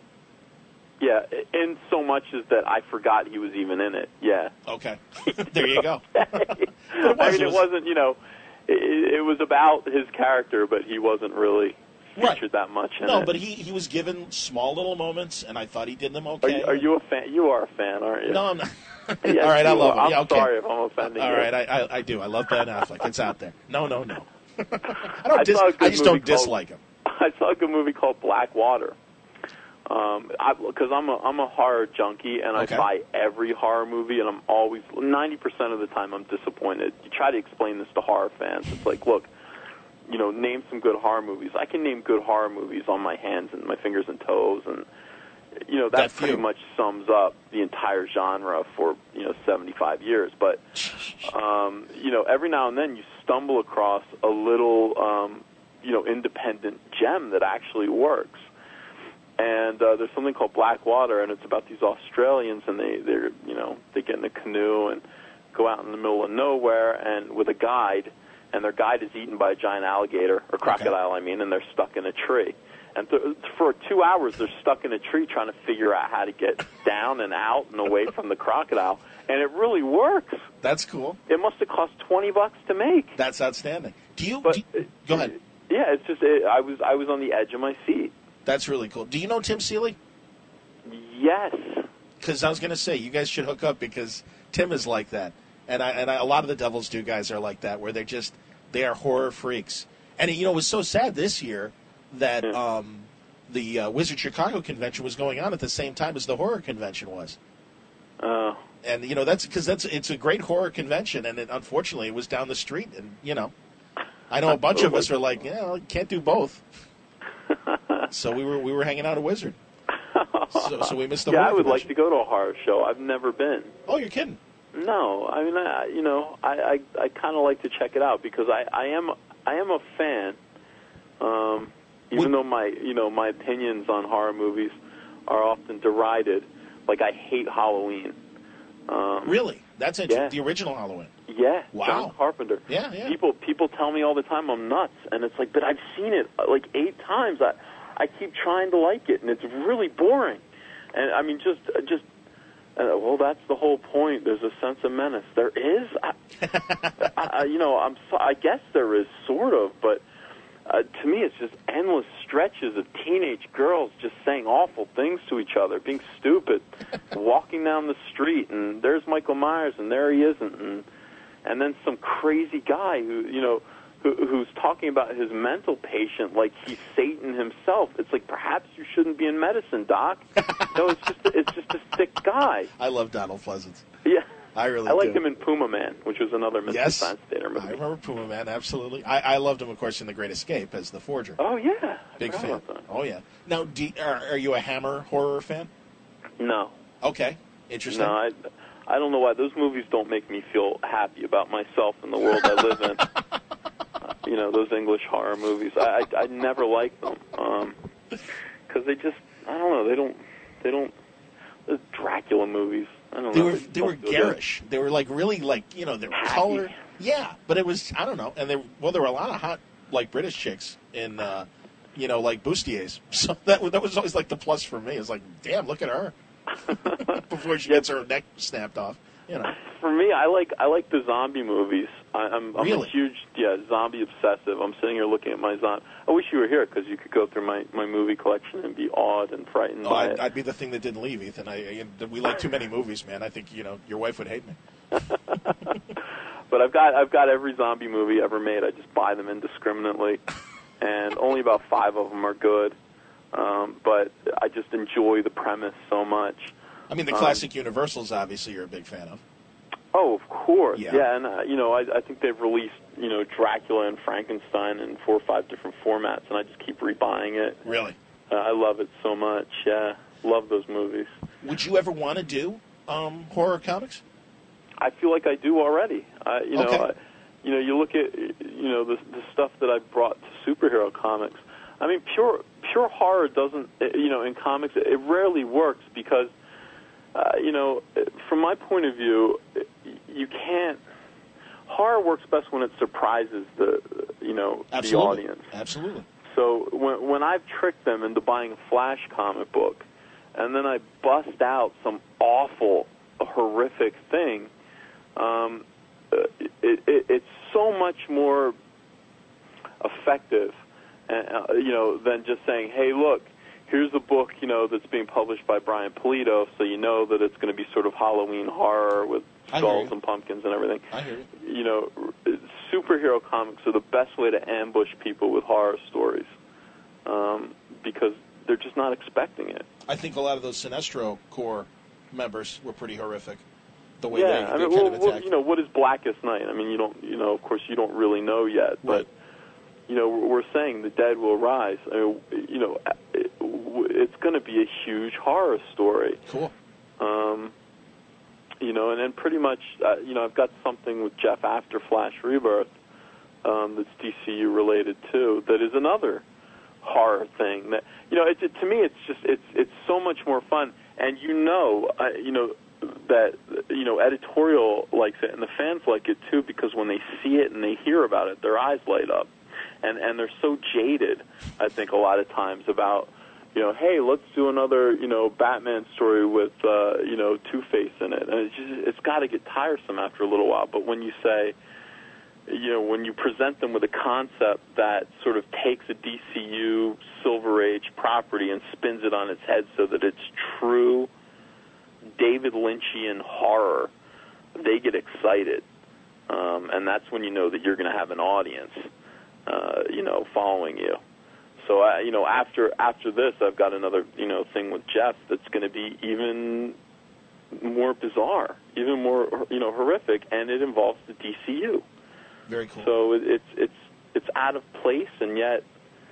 Yeah, in so much as that I forgot he was even in it. Yeah. Okay. There you go. I But it was, mean, it it was- wasn't, you know, it, it was about his character, but he wasn't really Right. featured that much in No, it. but he, he was given small little moments, and I thought he did them Are okay. you, are you a fan? You are a fan, aren't you? No, I'm not. Yes, All right, I you love are. him. Yeah, I'm okay. sorry if I'm offending All you. right, I, I, I do. I love Ben Affleck. It's out there. No, no, no. I don't. I Dis- saw a good I just don't movie called- dislike him. I saw a good movie called Black Water. Um, because I'm a I'm a horror junkie, and I Okay. buy every horror movie, and I'm always ninety percent of the time I'm disappointed. You try to explain this to horror fans. It's like, look, you know, name some good horror movies. I can name good horror movies on my hands and my fingers and toes, and you know that, That pretty few. much sums up the entire genre for you know seventy-five years. But um, you know, every now and then you stumble across a little um, you know independent gem that actually works. and uh, there's something called Blackwater, and it's about these Australians, and they they're you know they get in a canoe and go out in the middle of nowhere, and with a guide, and their guide is eaten by a giant alligator or crocodile, okay. I mean, and they're stuck in a tree. And th- for two hours, they're stuck in a tree trying to figure out how to get down and out and away from the crocodile. And it really works. That's cool. It must have cost twenty bucks to make. That's outstanding. Do you? But, do you go ahead. Yeah, it's just it, I was I was on the edge of my seat. That's really cool. Do you know Tim Seeley? Yes. Because I was going to say you guys should hook up because Tim is like that, and I and I, a lot of the Devil's Due guys are like that, where they're just they are horror freaks. And you know, it was so sad this year that yeah. um, the uh, Wizard Chicago convention was going on at the same time as the horror convention was. Oh. Uh. And you know that's because that's it's a great horror convention, and it, unfortunately it was down the street, and you know, I know a bunch of us are like, yeah, well, can't do both. So we were we were hanging out at Wizard. So, so we missed the yeah, horror I would convention. like to go to a horror show. I've never been. Oh, you're kidding? No, I mean, I, you know, I I, I kind of like to check it out because I, I am I am a fan. Um, even Would, though my you know my opinions on horror movies are often derided, like I hate Halloween. Um, really? That's interesting. Yeah. The original Halloween. Yeah. Wow. John Carpenter. Yeah, yeah. People people tell me all the time I'm nuts, and it's like, but I've seen it like eight times. I I keep trying to like it, and it's really boring. And I mean, just just uh, well, that's the whole point. There's a sense of menace. There is. I, I, you know, I'm. So, I guess there is sort of, but. Uh, to me, it's just endless stretches of teenage girls just saying awful things to each other, being stupid, walking down the street, and there's Michael Myers, and there he isn't, and and then some crazy guy who, you know, who, who's talking about his mental patient like he's Satan himself. It's like, perhaps you shouldn't be in medicine, Doc. No, it's just a, it's just a sick guy. I love Donald Pleasance. Yeah. I really I liked do. him in Puma Man, which was another Mystery yes, Science Theater movie. I remember Puma Man, absolutely. I, I loved him, of course, in The Great Escape as the Forger. Oh, yeah. Big fan. Oh, yeah. Now, do you, are, are you a Hammer horror fan? No. Okay. Interesting. No, I, I don't know why. Those movies don't make me feel happy about myself and the world I live in. uh, you know, those English horror movies. I, I, I never liked them. Um, because they just, I don't know, they don't, they don't, the Dracula movies. I don't they know. were they, they were garish. Good. They were like really like you know they were color. Yeah, but it was I don't know. And they well there were a lot of hot like British chicks in uh, you know like bustiers. So that that was always like the plus for me. It's like damn, look at her before she yeah. gets her neck snapped off. You know. For me, I like I like the zombie movies. I, I'm, I'm really? a huge yeah zombie obsessive. I'm sitting here looking at my zombie. I wish you were here because you could go through my, my movie collection and be awed and frightened oh, by I'd, it. I'd be the thing that didn't leave, Ethan. I, I we like too many movies, man. I think you know your wife would hate me. But I've got I've got every zombie movie ever made. I just buy them indiscriminately, and only about five of them are good. Um, but I just enjoy the premise so much. I mean, the classic um, Universals, obviously, you're a big fan of. Oh, of course, yeah. yeah and uh, you know, I, I think they've released you know Dracula and Frankenstein in four or five different formats, and I just keep rebuying it. Really, uh, I love it so much. Yeah, love those movies. Would you ever want to do um, horror comics? I feel like I do already. Uh, you know, okay. I, you know, you look at you know the the stuff that I brought to superhero comics. I mean, pure pure horror doesn't you know in comics it rarely works because. Uh, you know, from my point of view, you can't. Horror works best when it surprises the, you know, Absolutely. the audience. Absolutely. So when when I've tricked them into buying a Flash comic book, and then I bust out some awful, horrific thing, um, it, it, it's so much more effective, uh, you know, than just saying, "Hey, look." Here's a book, you know, that's being published by Brian Pulido, so you know that it's going to be sort of Halloween horror with skulls and pumpkins and everything. I hear you. You know, superhero comics are the best way to ambush people with horror stories um, because they're just not expecting it. I think a lot of those Sinestro Corps members were pretty horrific. The way yeah, they, I they mean, kind well, of well, attacked. you know, what is Blackest Night? I mean, you don't, you know, of course, you don't really know yet, but. Right. You know, we're saying the dead will rise. I mean, you know, it's going to be a huge horror story. Cool. Um, you know, and then pretty much, uh, you know, I've got something with Jeff after Flash Rebirth um, that's D C U related too. That is another horror thing. That you know, it, it, to me, it's just it's it's so much more fun. And you know, uh, you know that you know editorial likes it, and the fans like it too, because when they see it and they hear about it, their eyes light up, and and they're so jaded. I think a lot of times about. You know, hey, let's do another, you know, Batman story with, uh, you know, Two-Face in it. And it's just, it's got to get tiresome after a little while. But when you say, you know, when you present them with a concept that sort of takes a D C U Silver Age property and spins it on its head so that it's true David Lynchian horror, they get excited. Um, and that's when you know that you're going to have an audience, uh, you know, following you. So, I, you know, after after this, I've got another, you know, thing with Jeff that's going to be even more bizarre, even more, you know, horrific, and it involves the D C U. Very cool. So it, it's it's it's out of place, and yet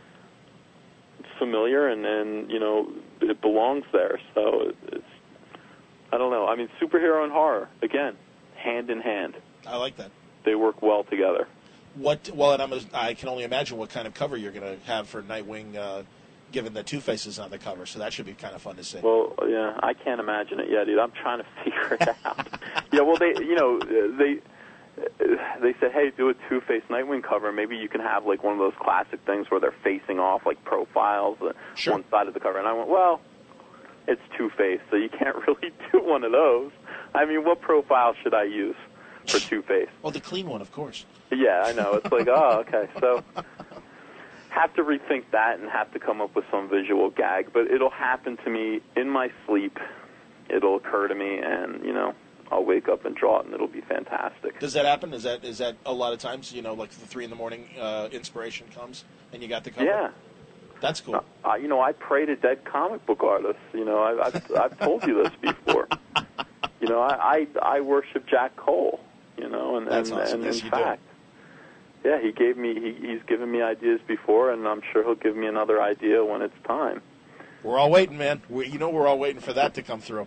it's familiar, and, and you know, it belongs there. So it, it's, I don't know. I mean, superhero and horror, again, hand in hand. I like that. They work well together. What? Well, and I'm, I can only imagine what kind of cover you're going to have for Nightwing, uh, given that Two-Face is on the cover. So that should be kind of fun to see. Well, yeah, I can't imagine it yet, dude. I'm trying to figure it out. Yeah, well, they, you know, they they said, hey, do a Two-Face Nightwing cover. Maybe you can have like one of those classic things where they're facing off, like profiles, uh, sure. one side of the cover. And I went, well, it's Two-Face, so you can't really do one of those. I mean, what profile should I use for Two-Face? Well, the clean one, of course. Yeah, I know. It's like, oh, okay. So have to rethink that and have to come up with some visual gag. But it'll happen to me in my sleep. It'll occur to me, and, you know, I'll wake up and draw it, and it'll be fantastic. Does that happen? Is that is that a lot of times, you know, like the three in the morning uh, inspiration comes, and you got the cover? Yeah. That's cool. Uh, you know, I pray to dead comic book artists. You know, I, I've, I've told you this before. You know, I, I, I worship Jack Cole, you know, and, That's and, awesome. and Yes, in you fact, yeah, he gave me, he, he's given me ideas before, and I'm sure he'll give me another idea when it's time. We're all waiting, man. We, you know we're all waiting for that to come through.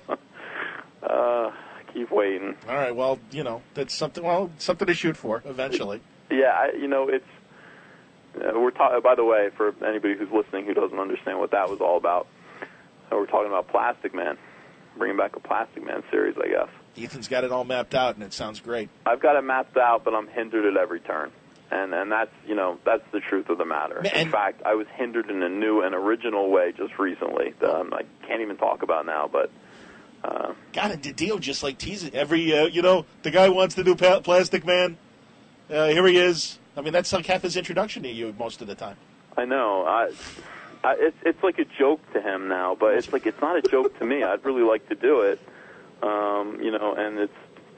uh, keep waiting. All right, well, you know, that's something, well, something to shoot for eventually. Yeah, I, you know, it's, uh, we're talking, by the way, for anybody who's listening who doesn't understand what that was all about, uh, we're talking about Plastic Man, bringing back a Plastic Man series, I guess. Ethan's got it all mapped out, and it sounds great. I've got it mapped out, but I'm hindered at every turn. And and that's, you know, that's the truth of the matter. And in fact, I was hindered in a new and original way just recently that um, I can't even talk about now, but... Uh, God, and Didio just, like, teases every, uh, you know, the guy wants to do pa- Plastic Man. Uh, here he is. I mean, that's like half his introduction to you most of the time. I know. I, I, it's, it's like a joke to him now, but it's like it's not a joke to me. I'd really like to do it. Um, you know, and it's,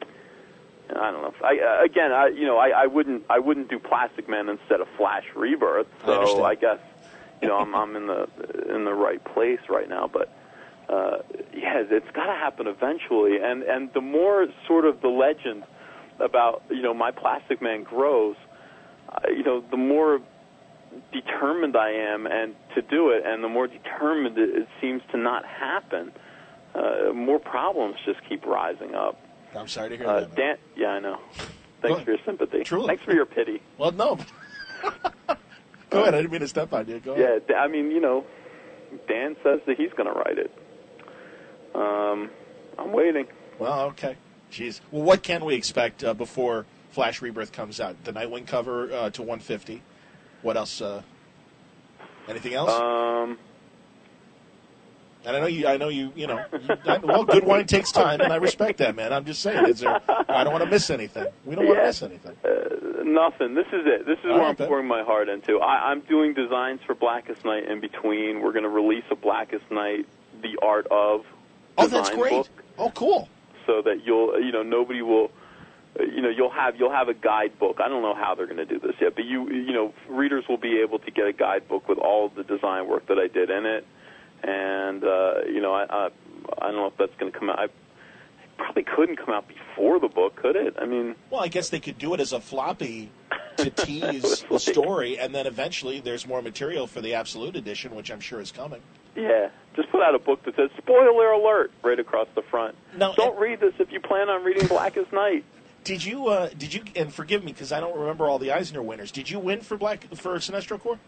I don't know. I, uh, again, I, you know, I, I wouldn't, I wouldn't do Plastic Man instead of Flash Rebirth. So I, I guess, you know, I'm, I'm in the, in the right place right now. But uh, yeah, it's got to happen eventually. And and the more sort of the legend about, you know, my Plastic Man grows, uh, you know, the more determined I am and to do it, and the more determined it, it seems to not happen. Uh, more problems just keep rising up. I'm sorry to hear uh, that. Dan, yeah, I know. Thanks for your sympathy. Truly. Thanks for your pity. Well, no. Go ahead. I didn't mean to step on you. Go ahead. Yeah, I mean, you know, Dan says that he's going to write it. Um, I'm waiting. Well, okay. Jeez. Well, what can we expect uh, before Flash Rebirth comes out? The Nightwing cover uh, to one fifty. What else? Uh, anything else? Um... And I know you. I know you. You know. You, I, well, good wine takes time, and I respect that, man. I'm just saying. Is there? I don't want to miss anything. We don't yeah, want to miss anything. Uh, nothing. This is it. This is All where right, I'm Ben. pouring my heart into. I, I'm doing designs for Blackest Night in between. We're going to release a Blackest Night, the art of. Oh, that's great. Book, oh, cool. so that you'll, you know, nobody will. You know, you'll have you'll have a guidebook. I don't know how they're going to do this yet, but you you know, readers will be able to get a guidebook with all of the design work that I did in it. And, uh, you know, I, I I don't know if that's going to come out. I probably couldn't come out before the book, could it? I mean... Well, I guess they could do it as a floppy to tease the story, and then eventually there's more material for the Absolute Edition, which I'm sure is coming. Yeah, just put out a book that says, spoiler alert, right across the front. No, don't and, read this if you plan on reading Blackest Night. Did you, uh, did you, and forgive me because I don't remember all the Eisner winners, did you win for Black for Sinestro Corps?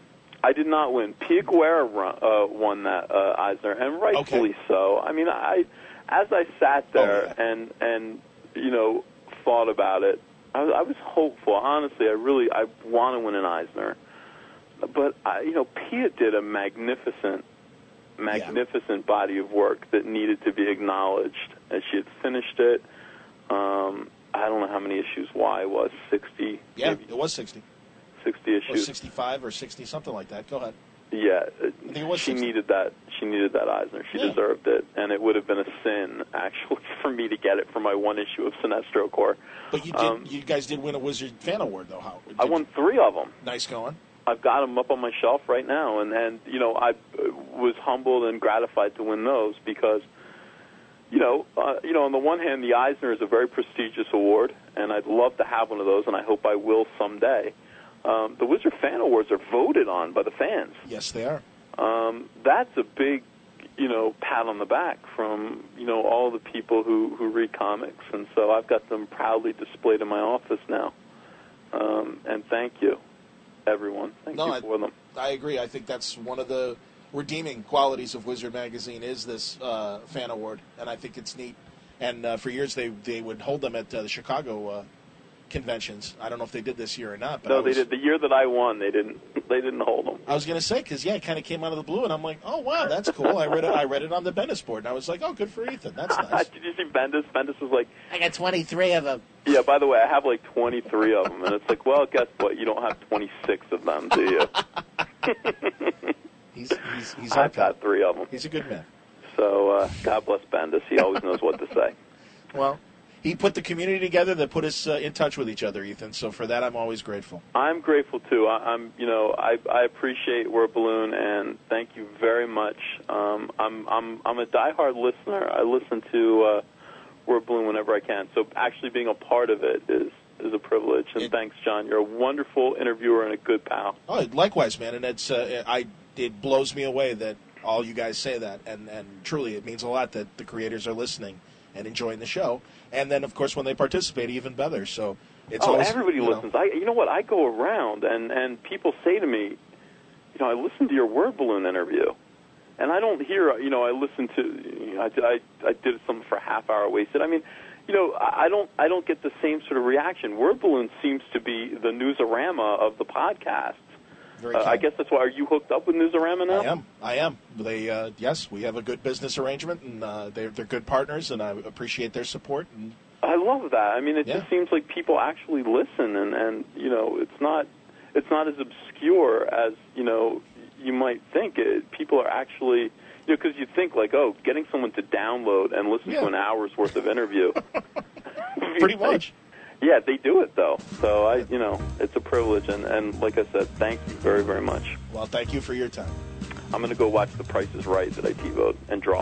I did not win. Pia Guerra run, uh, won that uh, Eisner, and rightfully Okay. so. I mean, I as I sat there Oh, yeah. and and you know thought about it, I, I was hopeful. Honestly, I really I want to win an Eisner, but I, you know, Pia did a magnificent, magnificent yeah. body of work that needed to be acknowledged, and she had finished it. Um, I don't know how many issues Y was, sixty. Yeah, maybe. it was sixty. sixty issues. Or sixty-five or sixty, something like that. Go ahead. Yeah, I think it was she sixty. needed that. She needed that Eisner. She Yeah. deserved it, and it would have been a sin actually for me to get it for my one issue of Sinestro Corps. But you did. Um, you guys did win a Wizard Fan Award, though. How? I won three of them. Nice going. I've got them up on my shelf right now, and and you know I was humbled and gratified to win those because. You know, uh, you know. On the one hand, the Eisner is a very prestigious award, and I'd love to have one of those, and I hope I will someday. Um, the Wizard Fan Awards are voted on by the fans. Yes, they are. Um, that's a big, you know, pat on the back from you know all the people who, who read comics, and so I've got them proudly displayed in my office now. Um, and thank you, everyone. Thank no, you I, for them. I agree. I think that's one of the redeeming qualities of Wizard Magazine is this uh, fan award, and I think it's neat. And uh, for years they they would hold them at uh, the Chicago uh, conventions. I don't know if they did this year or not. But no, was, they did. The year that I won, they didn't. They didn't hold them. I was going to say because yeah, it kind of came out of the blue, and I'm like, oh wow, that's cool. I read it. I read it on the Bendis board, and I was like, oh, good for Ethan. That's nice. Did you see Bendis? Bendis was like, I got twenty-three of them. Yeah. By the way, I have like twenty-three of them, and it's like, well, guess what? You don't have twenty-six of them, do you? He's, he's, he's I've okay. got three of them. He's a good man. So uh, God bless Bendis. He always knows what to say. Well, he put the community together that put us uh, in touch with each other, Ethan. So for that, I'm always grateful. I'm grateful too. I, I'm, you know, I, I appreciate Word Balloon, and thank you very much. Um, I'm, I'm, I'm a diehard listener. I listen to uh, Word Balloon whenever I can. So actually being a part of it is. is a privilege, and it, thanks, John. You're a wonderful interviewer and a good pal. Oh, likewise, man. And it's uh, I it blows me away that all you guys say that, and, and truly, it means a lot that the creators are listening and enjoying the show. And then, of course, when they participate, even better. So it's oh, always, everybody you listens. know. I, you know what? I go around, and and people say to me, you know, I listened to your Word Balloon interview. And I don't hear, you know, I listened to, you know, I, I, I did something for a half hour wasted. I mean, you know, I don't I don't get the same sort of reaction. Word Balloon seems to be the newsarama of the podcast. Very uh, I guess that's why. Are you hooked up with Newsarama now? I am. I am. They uh, yes, we have a good business arrangement, and uh, they're they're good partners, and I appreciate their support. And I love that. I mean, it yeah. just seems like people actually listen, and, and you know, it's not it's not as obscure as you know you might think. It, people are actually. You know, because you think like, oh, getting someone to download and listen yeah. to an hour's worth of interview. Pretty much. Yeah, they do it, though. So, I, you know, it's a privilege. And, and like I said, thank you very, very much. Well, thank you for your time. I'm going to go watch The Price is Right that I T-vote and draw.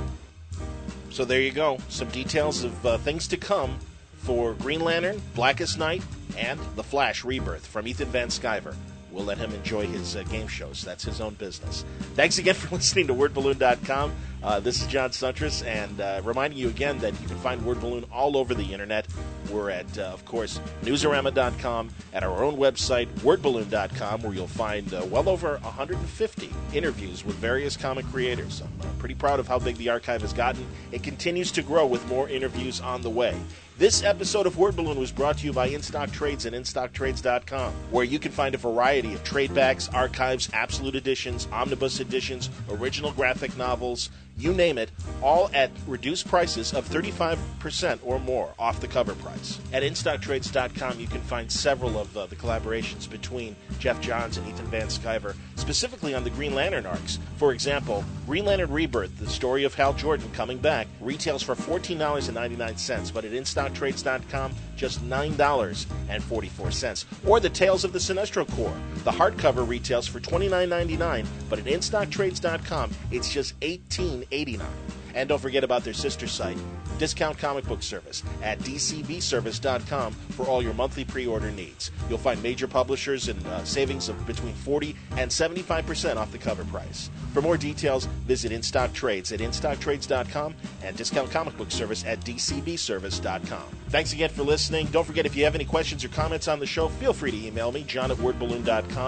So there you go. Some details of uh, things to come for Green Lantern, Blackest Night, and The Flash Rebirth from Ethan Van Sciver. We'll let him enjoy his uh, game shows. That's his own business. Thanks again for listening to word balloon dot com. Uh, this is John Suntress, and uh, reminding you again that you can find Word Balloon all over the internet. We're at, uh, of course, newsarama dot com, at our own website, word balloon dot com, where you'll find uh, well over one hundred fifty interviews with various comic creators. I'm uh, pretty proud of how big the archive has gotten. It continues to grow with more interviews on the way. This episode of Word Balloon was brought to you by InStock Trades and in stock trades dot com, where you can find a variety of trade backs, archives, absolute editions, omnibus editions, original graphic novels, you name it, all at reduced prices of thirty-five percent or more off the cover price. At in stock trades dot com, you can find several of uh, the collaborations between Jeff Johns and Ethan Van Sciver, specifically on the Green Lantern arcs. For example, Green Lantern Rebirth, the story of Hal Jordan coming back, retails for fourteen dollars and ninety-nine cents, but at in stock trades dot com, just nine dollars and forty-four cents. Or the Tales of the Sinestro Corps. The hardcover retails for twenty-nine ninety-nine, but at in stock trades dot com, it's just eighteen eighty-nine. And don't forget about their sister site, Discount Comic Book Service, at d c b service dot com for all your monthly pre-order needs. You'll find major publishers and uh, savings of between forty and seventy-five percent off the cover price. For more details, visit InStock Trades at in stock trades dot com and Discount Comic Book Service at d c b service dot com. Thanks again for listening. Don't forget, if you have any questions or comments on the show, feel free to email me, john at word balloon dot com.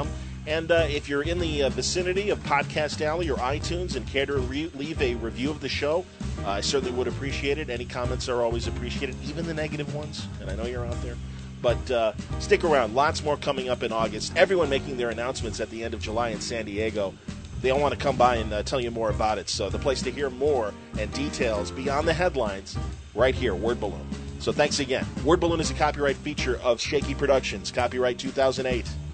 And uh, if you're in the uh, vicinity of Podcast Alley or iTunes and care to re- leave a review of the show, uh, I certainly would appreciate it. Any comments are always appreciated, even the negative ones, and I know you're out there. But uh, stick around. Lots more coming up in August. Everyone making their announcements at the end of July in San Diego. They all want to come by and uh, tell you more about it. So the place to hear more and details beyond the headlines, right here, Word Balloon. So thanks again. Word Balloon is a copyright feature of Shaky Productions, copyright two thousand eight.